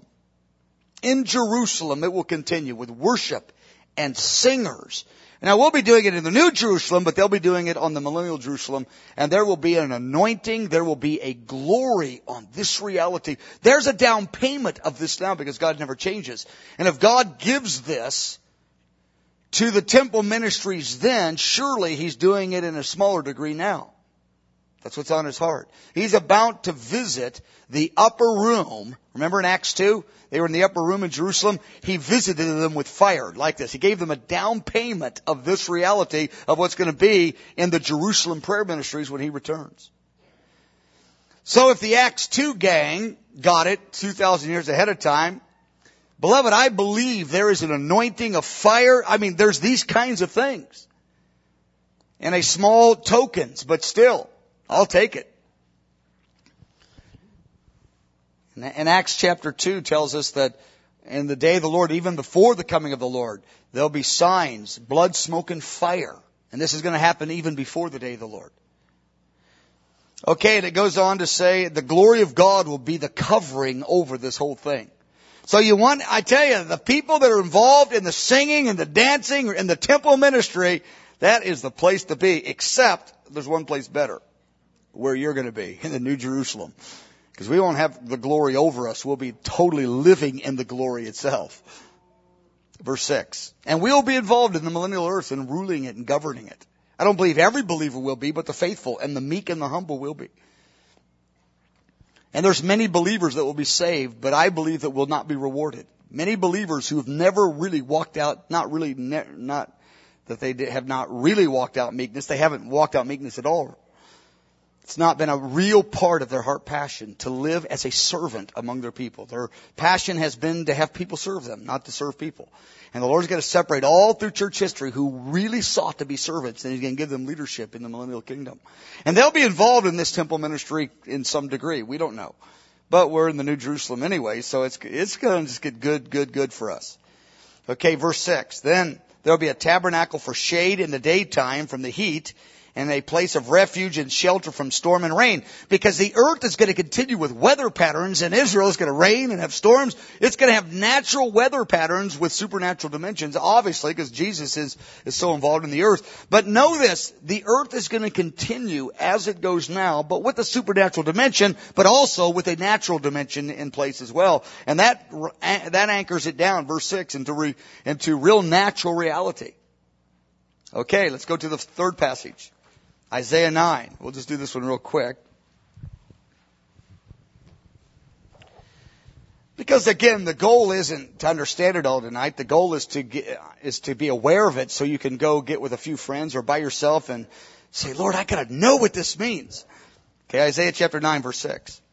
In Jerusalem it will continue with worship and singers. Now, we'll be doing it in the New Jerusalem, but they'll be doing it on the millennial Jerusalem. And there will be an anointing. There will be a glory on this reality. There's a down payment of this now because God never changes. And if God gives this to the temple ministries then, surely he's doing it in a smaller degree now. That's what's on his heart. He's about to visit the upper room. Remember in Acts two? They were in the upper room in Jerusalem. He visited them with fire like this. He gave them a down payment of this reality of what's going to be in the Jerusalem prayer ministries when he returns. So if the Acts two gang got it two thousand years ahead of time, beloved, I believe there is an anointing of fire. I mean, there's these kinds of things. And a small tokens, but still, I'll take it. And Acts chapter two tells us that in the day of the Lord, even before the coming of the Lord, there'll be signs, blood, smoke, and fire. And this is going to happen even before the day of the Lord. Okay, and it goes on to say the glory of God will be the covering over this whole thing. So you want, I tell you, the people that are involved in the singing and the dancing or in the temple ministry, that is the place to be, except there's one place better, where you're going to be, in the New Jerusalem. Because we won't have the glory over us. We'll be totally living in the glory itself. Verse six. And we'll be involved in the millennial earth and ruling it and governing it. I don't believe every believer will be, but the faithful and the meek and the humble will be. And there's many believers that will be saved, but I believe that will not be rewarded. Many believers who have never really walked out, not really, ne- not that they have not really walked out meekness. They haven't walked out meekness at all. It's not been a real part of their heart passion to live as a servant among their people. Their passion has been to have people serve them, not to serve people. And the Lord's going to separate all through church history who really sought to be servants, and he's going to give them leadership in the millennial kingdom. And they'll be involved in this temple ministry in some degree. We don't know. But we're in the New Jerusalem anyway, so it's, it's going to just get good, good, good for us. Okay, verse six. Then there'll be a tabernacle for shade in the daytime from the heat, and a place of refuge and shelter from storm and rain. Because the earth is going to continue with weather patterns, and Israel is going to rain and have storms. It's going to have natural weather patterns with supernatural dimensions, obviously, because Jesus is, is so involved in the earth. But know this, the earth is going to continue as it goes now, but with a supernatural dimension, but also with a natural dimension in place as well. And that, that anchors it down, verse six, into, re, into real natural reality. Okay, let's go to the third passage. Isaiah nine. We'll just do this one real quick. Because again, the goal isn't to understand it all tonight. The goal is to get, is to be aware of it so you can go get with a few friends or by yourself and say, Lord, I gotta know what this means. Okay, Isaiah chapter nine, verse six.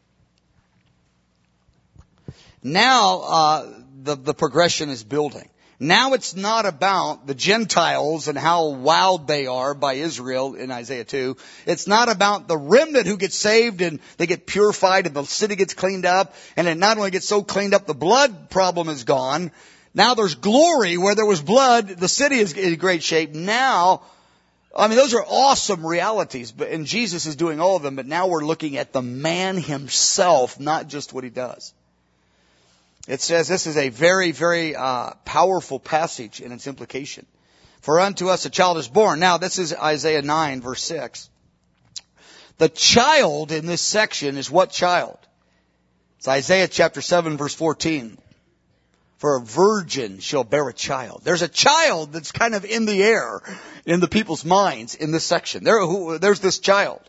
Now, uh, the, the progression is building. Now it's not about the Gentiles and how wowed they are by Israel in Isaiah two. It's not about the remnant who gets saved and they get purified and the city gets cleaned up. And it not only gets so cleaned up, the blood problem is gone. Now there's glory where there was blood. The city is in great shape. Now, I mean, those are awesome realities, but, and Jesus is doing all of them. But now we're looking at the man himself, not just what he does. It says this is a very, very uh, powerful passage in its implication. For unto us a child is born. Now, this is Isaiah nine, verse six. The child in this section is what child? It's Isaiah chapter seven, verse fourteen. For a virgin shall bear a child. There's a child that's kind of in the air in the people's minds in this section. There, who, there's this child.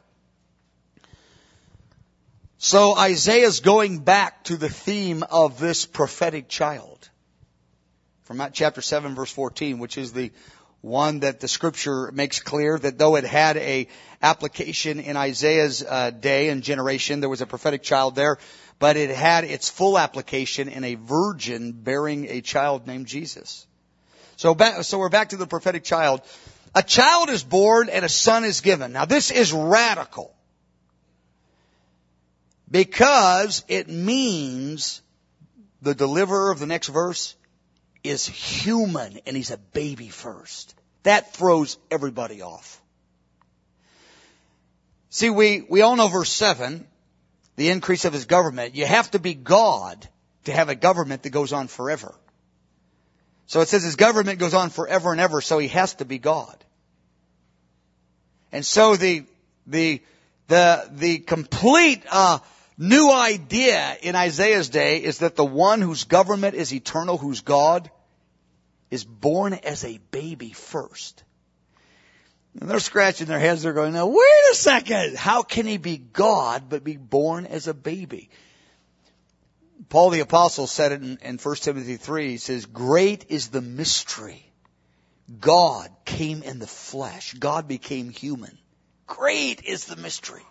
So Isaiah's going back to the theme of this prophetic child. From chapter seven, verse fourteen, which is the one that the scripture makes clear that though it had a application in Isaiah's uh, day and generation, there was a prophetic child there, but it had its full application in a virgin bearing a child named Jesus. So back, so we're back to the prophetic child. A child is born and a son is given. Now this is radical. Because it means the deliverer of the next verse is human and he's a baby first. That throws everybody off. See, we, we all know verse seven, the increase of his government. You have to be God to have a government that goes on forever. So it says his government goes on forever and ever, so he has to be God. And so the, the, the, the complete, uh, new idea in Isaiah's day is that the one whose government is eternal, who's God, is born as a baby first. And they're scratching their heads. They're going, now wait a second. How can he be God but be born as a baby? Paul the Apostle said it in, in First Timothy three. He says, great is the mystery. God came in the flesh. God became human. Great is the mystery.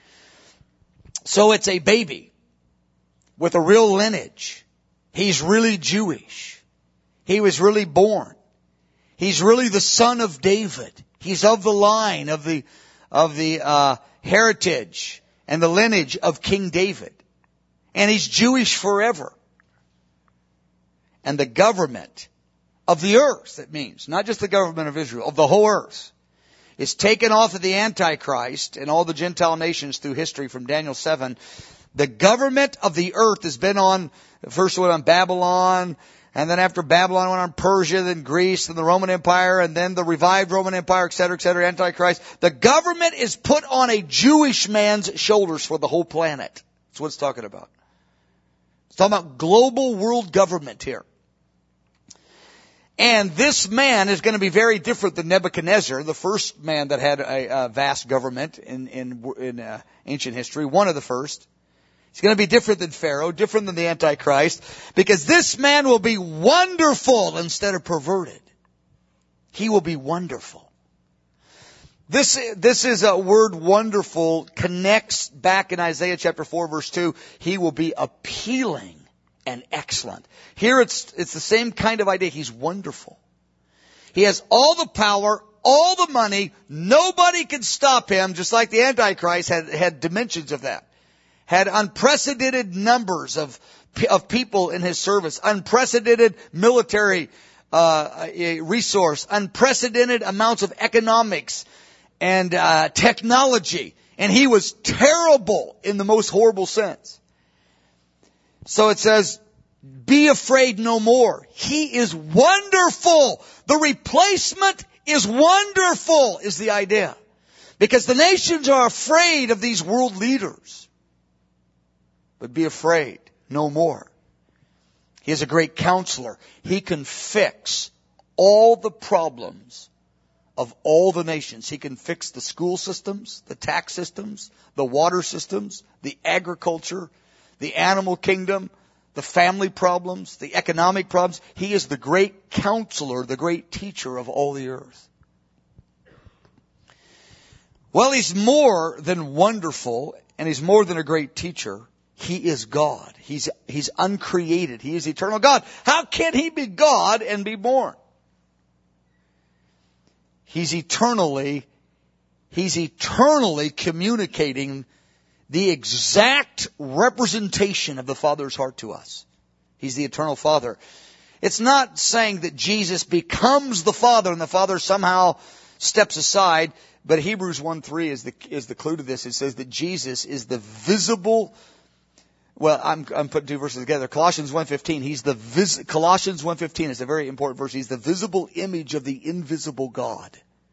So it's a baby with a real lineage. He's really Jewish. He was really born. He's really the son of David. He's of the line of the of the uh, heritage and the lineage of King David. And he's Jewish forever. And the government of the earth, it means, not just the government of Israel, of the whole earth, is taken off of the Antichrist and all the Gentile nations through history from Daniel seven. The government of the earth has been on, first it went on Babylon, and then after Babylon it went on Persia, then Greece, then the Roman Empire, and then the revived Roman Empire, et cetera, et cetera, Antichrist. The government is put on a Jewish man's shoulders for the whole planet. That's what it's talking about. It's talking about global world government here. And this man is going to be very different than Nebuchadnezzar, the first man that had a, a vast government in, in, in uh, ancient history, one of the first. He's going to be different than Pharaoh, different than the Antichrist, because this man will be wonderful instead of perverted. He will be wonderful. This, this is a word wonderful, connects back in Isaiah chapter four, verse two. He will be appealing and excellent. Here it's, it's the same kind of idea. He's wonderful. He has all the power, all the money. Nobody can stop him, just like the Antichrist had, had dimensions of that. Had unprecedented numbers of, of people in his service, unprecedented military, uh, resource, unprecedented amounts of economics, and uh, technology. And he was terrible in the most horrible sense. So it says, be afraid no more. He is wonderful. The replacement is wonderful, is the idea. Because the nations are afraid of these world leaders. But be afraid no more. He is a great counselor. He can fix all the problems of all the nations. He can fix the school systems, the tax systems, the water systems, the agriculture, the animal kingdom, the family problems, the economic problems. He is the great counselor, the great teacher of all the earth. Well, he's more than wonderful, and he's more than a great teacher. He is God. He's, he's uncreated. He is eternal God. How can he be God and be born? He's eternally, he's eternally communicating the exact representation of the Father's heart to us. He's the eternal Father. It's not saying that Jesus becomes the Father and the Father somehow steps aside, but Hebrews one three is the, is the clue to this. It says that Jesus is the visible, well, I'm, I'm putting two verses together. Colossians one fifteen, he's the vis, Colossians one fifteen is a very important verse. He's the visible image of the invisible God.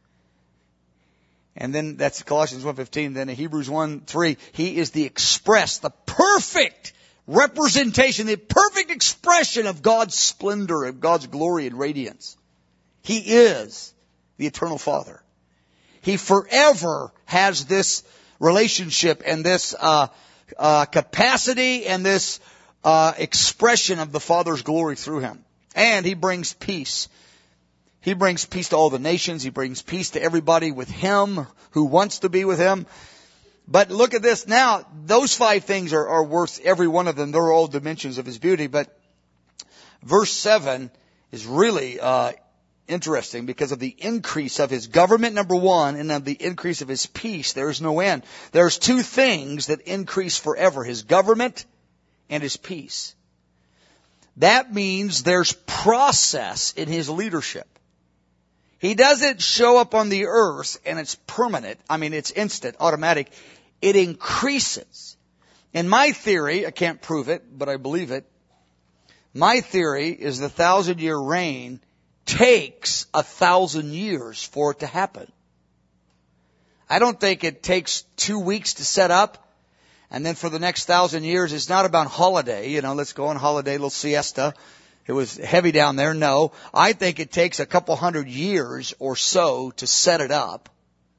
And then that's Colossians one fifteen. Then in Hebrews one three, he is the express, the perfect representation, the perfect expression of God's splendor, of God's glory and radiance. He is the eternal Father. He forever has this relationship and this uh, uh, capacity and this uh, expression of the Father's glory through him. And he brings peace. He brings peace to all the nations. He brings peace to everybody with him who wants to be with him. But look at this now. Those five things are, are worth every one of them. They're all dimensions of his beauty. But verse seven is really uh, interesting because of the increase of his government, number one, and of the increase of his peace. There is no end. There's two things that increase forever: his government and his peace. That means there's process in his leadership. He doesn't show up on the earth and it's permanent. I mean, it's instant, automatic. It increases. In my theory, I can't prove it, but I believe it. My theory is the thousand year reign takes a thousand years for it to happen. I don't think it takes two weeks to set up, and then for the next thousand years, it's not about holiday. You know, let's go on holiday, little siesta. It was heavy down there. No, I think it takes a couple hundred years or so to set it up,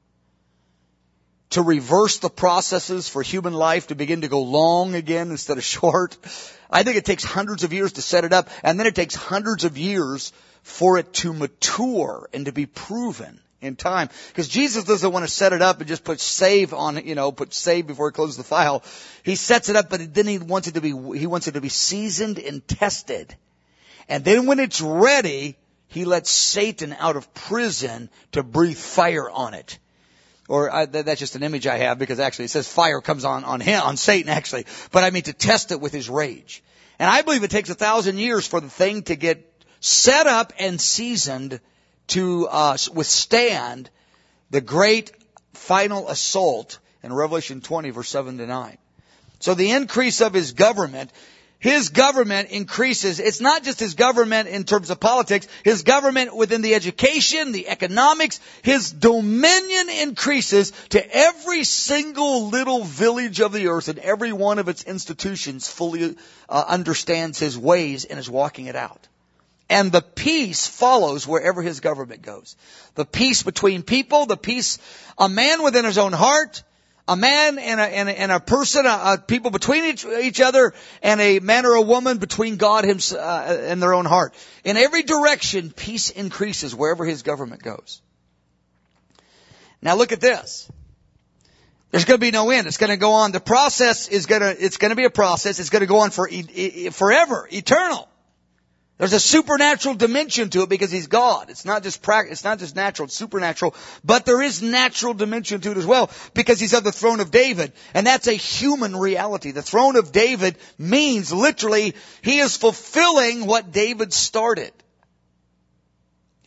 to reverse the processes for human life to begin to go long again instead of short. I think it takes hundreds of years to set it up, and then it takes hundreds of years for it to mature and to be proven in time. Because Jesus doesn't want to set it up and just put save on it, you know, put save before he closes the file. He sets it up, but then he wants it to be, he wants it to be seasoned and tested. And then when it's ready, he lets Satan out of prison to breathe fire on it. Or uh, that's just an image I have, because actually it says fire comes on, on him, on Satan actually. But I mean to test it with his rage. And I believe it takes a thousand years for the thing to get set up and seasoned to uh, withstand the great final assault in Revelation twenty, verse seven to nine. So the increase of his government, his government increases. It's not just his government in terms of politics, his government within the education, the economics, his dominion increases to every single little village of the earth, and every one of its institutions fully uh, understands his ways and is walking it out. And the peace follows wherever his government goes. The peace between people, the peace, a man within his own heart, a man and a, and a, and a person, a, a people between each, each other, and a man or a woman between God himself, uh, and their own heart. In every direction, peace increases wherever his government goes. Now look at this. There's going to be no end. It's going to go on. The process is going to, it's going to be a process. It's going to go on for e- e- forever, eternal. There's a supernatural dimension to it because he's God. It's not just practical, it's not just natural, it's supernatural. But there is natural dimension to it as well because he's on the throne of David. And that's a human reality. The throne of David means literally he is fulfilling what David started.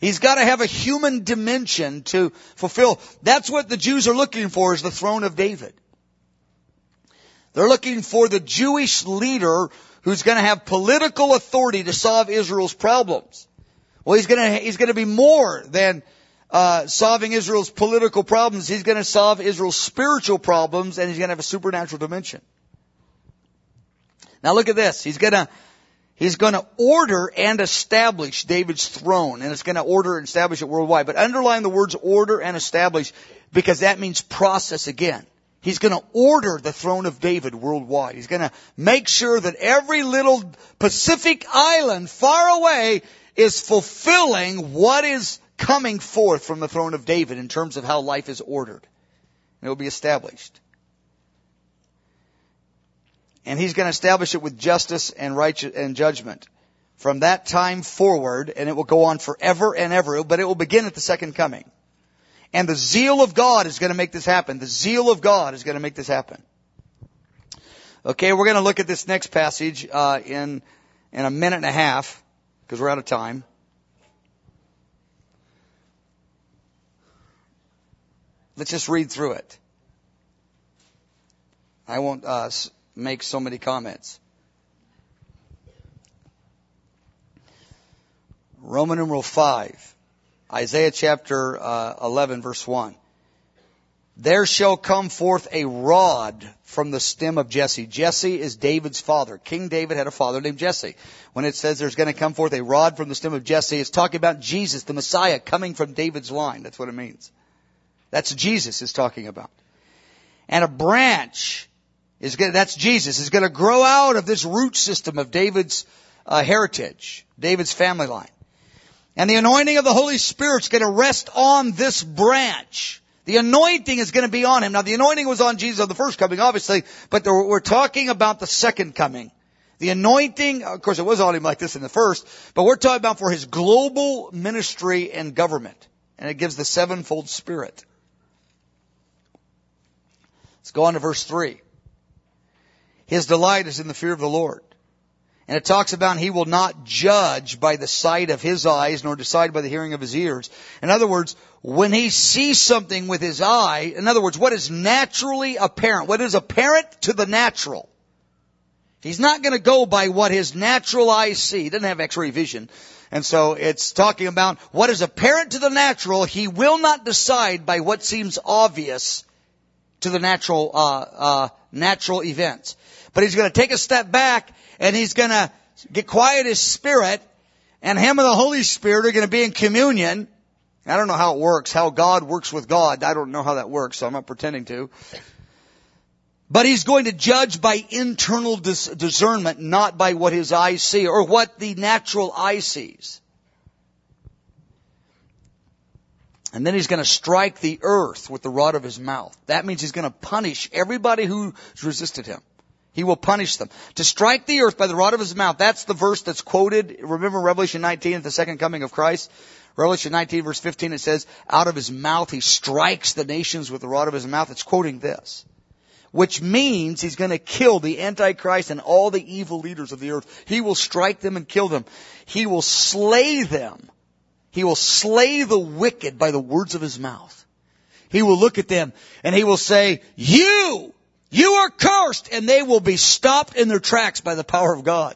He's got to have a human dimension to fulfill. That's what the Jews are looking for, is the throne of David. They're looking for the Jewish leader who's going to have political authority to solve Israel's problems. Well, he's going to, he's going to be more than uh, solving Israel's political problems. He's going to solve Israel's spiritual problems, and he's going to have a supernatural dimension. Now look at this. He's going to, he's going to order and establish David's throne, and it's going to order and establish it worldwide. But underline the words order and establish, because that means process again. He's going to order the throne of David worldwide. He's going to make sure that every little Pacific island far away is fulfilling what is coming forth from the throne of David in terms of how life is ordered. And it will be established. And he's going to establish it with justice and righteous and judgment from that time forward, and it will go on forever and ever, but it will begin at the second coming. And the zeal of God is going to make this happen. The zeal of God is going to make this happen. Okay, we're going to look at this next passage uh, in in a minute and a half, because we're out of time. Let's just read through it. I won't uh, make so many comments. Roman numeral five. Isaiah chapter uh, eleven, verse one. There shall come forth a rod from the stem of Jesse. Jesse is David's father. King David had a father named Jesse. When it says there's going to come forth a rod from the stem of Jesse, it's talking about Jesus, the Messiah, coming from David's line. That's what it means. That's Jesus is talking about. And a branch is going to, that's Jesus, is going to grow out of this root system of David's uh, heritage, David's family line. And the anointing of the Holy Spirit is going to rest on this branch. The anointing is going to be on him. Now, the anointing was on Jesus on the first coming, obviously, but there, we're talking about the second coming. The anointing, of course, it was on him like this in the first, but we're talking about for his global ministry and government. And it gives the sevenfold Spirit. Let's go on to verse three. His delight is in the fear of the Lord. And it talks about he will not judge by the sight of his eyes, nor decide by the hearing of his ears. In other words, when he sees something with his eye, in other words, what is naturally apparent, what is apparent to the natural, he's not going to go by what his natural eyes see. He doesn't have x-ray vision. And so it's talking about what is apparent to the natural. He will not decide by what seems obvious to the natural, uh, uh, natural events. But he's going to take a step back, and he's going to get quiet his spirit, and him and the Holy Spirit are going to be in communion. I don't know how it works, how God works with God. I don't know how that works, so I'm not pretending to. But he's going to judge by internal dis- discernment, not by what his eyes see or what the natural eye sees. And then he's going to strike the earth with the rod of his mouth. That means he's going to punish everybody who's resisted him. He will punish them. To strike the earth by the rod of his mouth, that's the verse that's quoted. Remember Revelation nineteen at the second coming of Christ? Revelation nineteen verse fifteen, it says, out of his mouth he strikes the nations with the rod of his mouth. It's quoting this. Which means he's going to kill the Antichrist and all the evil leaders of the earth. He will strike them and kill them. He will slay them. He will slay the wicked by the words of his mouth. He will look at them and he will say, you! You are cursed, and they will be stopped in their tracks by the power of God.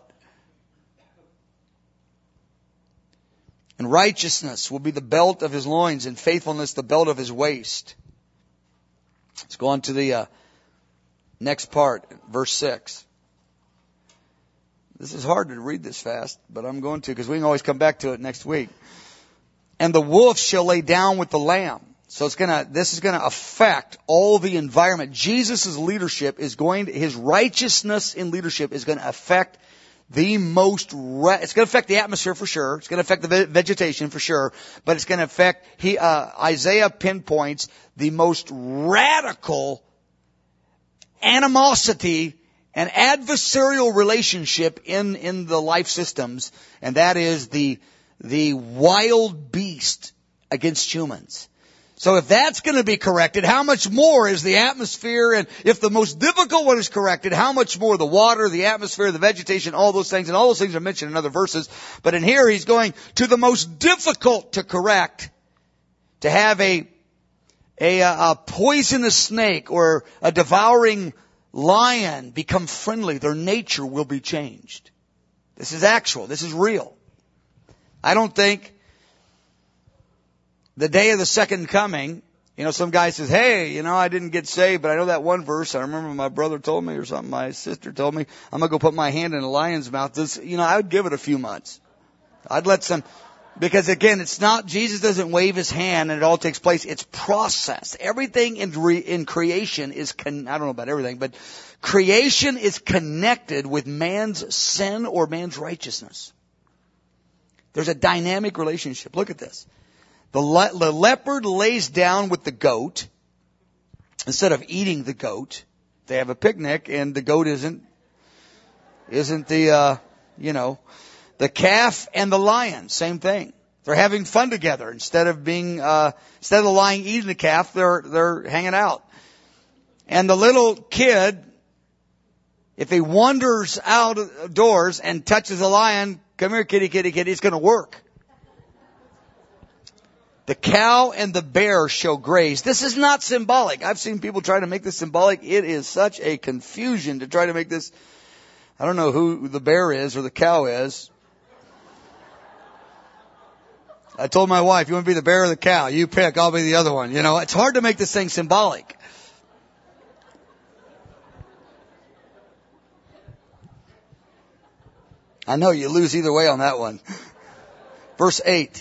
And righteousness will be the belt of his loins, and faithfulness the belt of his waist. Let's go on to the uh, next part, verse six. This is hard to read this fast, but I'm going to, because we can always come back to it next week. And the wolf shall lay down with the lamb. So it's gonna, this is gonna affect all the environment. Jesus' leadership is going to, his righteousness in leadership is gonna affect the most, ra- it's gonna affect the atmosphere for sure. It's gonna affect the ve- vegetation for sure. But it's gonna affect, he, uh, Isaiah pinpoints the most radical animosity and adversarial relationship in, in the life systems. And that is the, the wild beast against humans. So if that's going to be corrected, how much more is the atmosphere? And if the most difficult one is corrected, how much more the water, the atmosphere, the vegetation, all those things, and all those things are mentioned in other verses. But in here, he's going to the most difficult to correct, to have a, a, a poisonous snake or a devouring lion become friendly. Their nature will be changed. This is actual. This is real. I don't think the day of the second coming, you know, some guy says, hey, you know, I didn't get saved, but I know that one verse. I remember my brother told me or something. My sister told me, I'm going to go put my hand in a lion's mouth. This, you know, I would give it a few months. I'd let some, because again, it's not, Jesus doesn't wave his hand and it all takes place. It's process. Everything in, re, in creation is, con, I don't know about everything, but creation is connected with man's sin or man's righteousness. There's a dynamic relationship. Look at this. The, le- the leopard lays down with the goat. Instead of eating the goat, they have a picnic, and the goat isn't, isn't the, uh, you know, the calf and the lion, same thing. They're having fun together. Instead of being, uh, instead of the lion eating the calf, they're, they're hanging out. And the little kid, if he wanders outdoors and touches a lion, come here, kitty, kitty, kitty, it's going to work. The cow and the bear shall graze. This is not symbolic. I've seen people try to make this symbolic. It is such a confusion to try to make this. I don't know who the bear is or the cow is. I told my wife, you want to be the bear or the cow? You pick, I'll be the other one. You know, it's hard to make this thing symbolic. I know you lose either way on that one. Verse eight.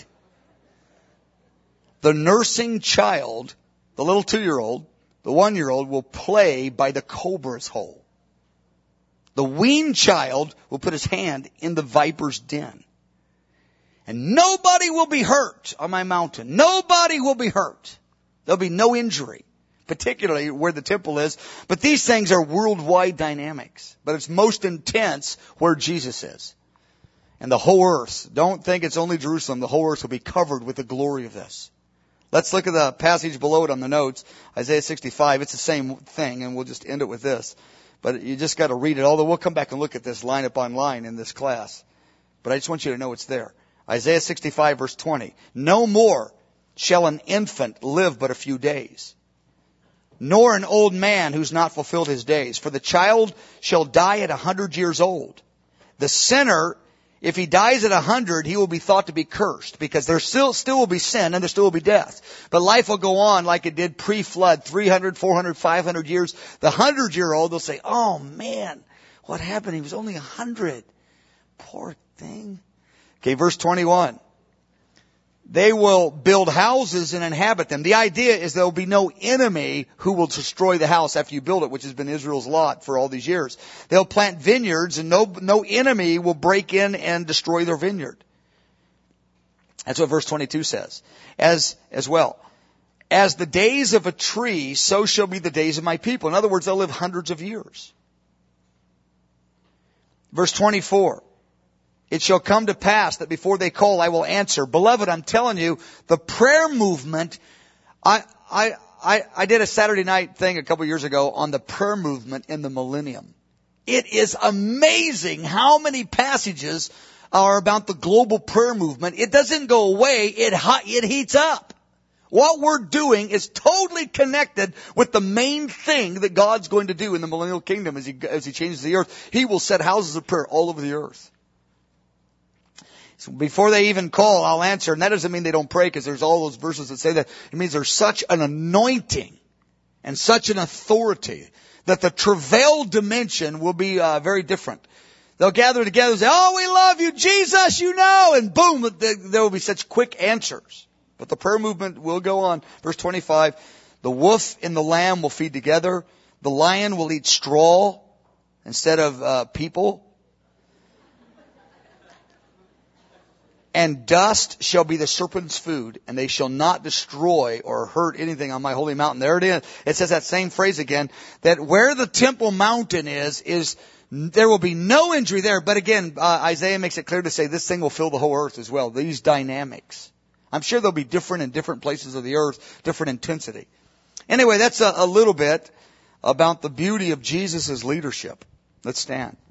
The nursing child, the little two-year-old, the one-year-old will play by the cobra's hole. The weaned child will put his hand in the viper's den. And nobody will be hurt on my mountain. Nobody will be hurt. There'll be no injury, particularly where the temple is. But these things are worldwide dynamics. But it's most intense where Jesus is. And the whole earth, don't think it's only Jerusalem, the whole earth will be covered with the glory of this. Let's look at the passage below it on the notes, Isaiah sixty-five. It's the same thing, and we'll just end it with this. But you just got to read it, although we'll come back and look at this line upon line in this class. But I just want you to know it's there. Isaiah sixty-five, verse twenty. No more shall an infant live but a few days, nor an old man who's not fulfilled his days. For the child shall die at a hundred years old. The sinner, if he dies at a hundred, he will be thought to be cursed, because there still, still will be sin and there still will be death. But life will go on like it did pre-flood, three hundred, four hundred, five hundred years. The hundred-year-old, they'll say, oh man, what happened? He was only a hundred. Poor thing. Okay, verse twenty-one. They will build houses and inhabit them. The idea is there will be no enemy who will destroy the house after you build it, which has been Israel's lot for all these years. They'll plant vineyards, and no, no enemy will break in and destroy their vineyard. That's what verse twenty-two says. As, as well. As the days of a tree, so shall be the days of my people. In other words, they'll live hundreds of years. Verse twenty-four. It shall come to pass that before they call, I will answer. Beloved, I'm telling you, the prayer movement, I, I, I, I did a Saturday night thing a couple years ago on the prayer movement in the millennium. It is amazing how many passages are about the global prayer movement. It doesn't go away. It, it heats up. What we're doing is totally connected with the main thing that God's going to do in the millennial kingdom as he, as he changes the earth. He will set houses of prayer all over the earth. So before they even call, I'll answer. And that doesn't mean they don't pray, because there's all those verses that say that. It means there's such an anointing and such an authority that the travail dimension will be uh, very different. They'll gather together and say, oh, we love you, Jesus, you know. And boom, there will be such quick answers. But the prayer movement will go on. Verse twenty-five, the wolf and the lamb will feed together. The lion will eat straw instead of uh, people. And dust shall be the serpent's food, and they shall not destroy or hurt anything on my holy mountain. There it is. It says that same phrase again, that where the temple mountain is, is there will be no injury there. But again, uh, Isaiah makes it clear to say this thing will fill the whole earth as well. These dynamics. I'm sure they'll be different in different places of the earth, different intensity. Anyway, that's a, a little bit about the beauty of Jesus' leadership. Let's stand.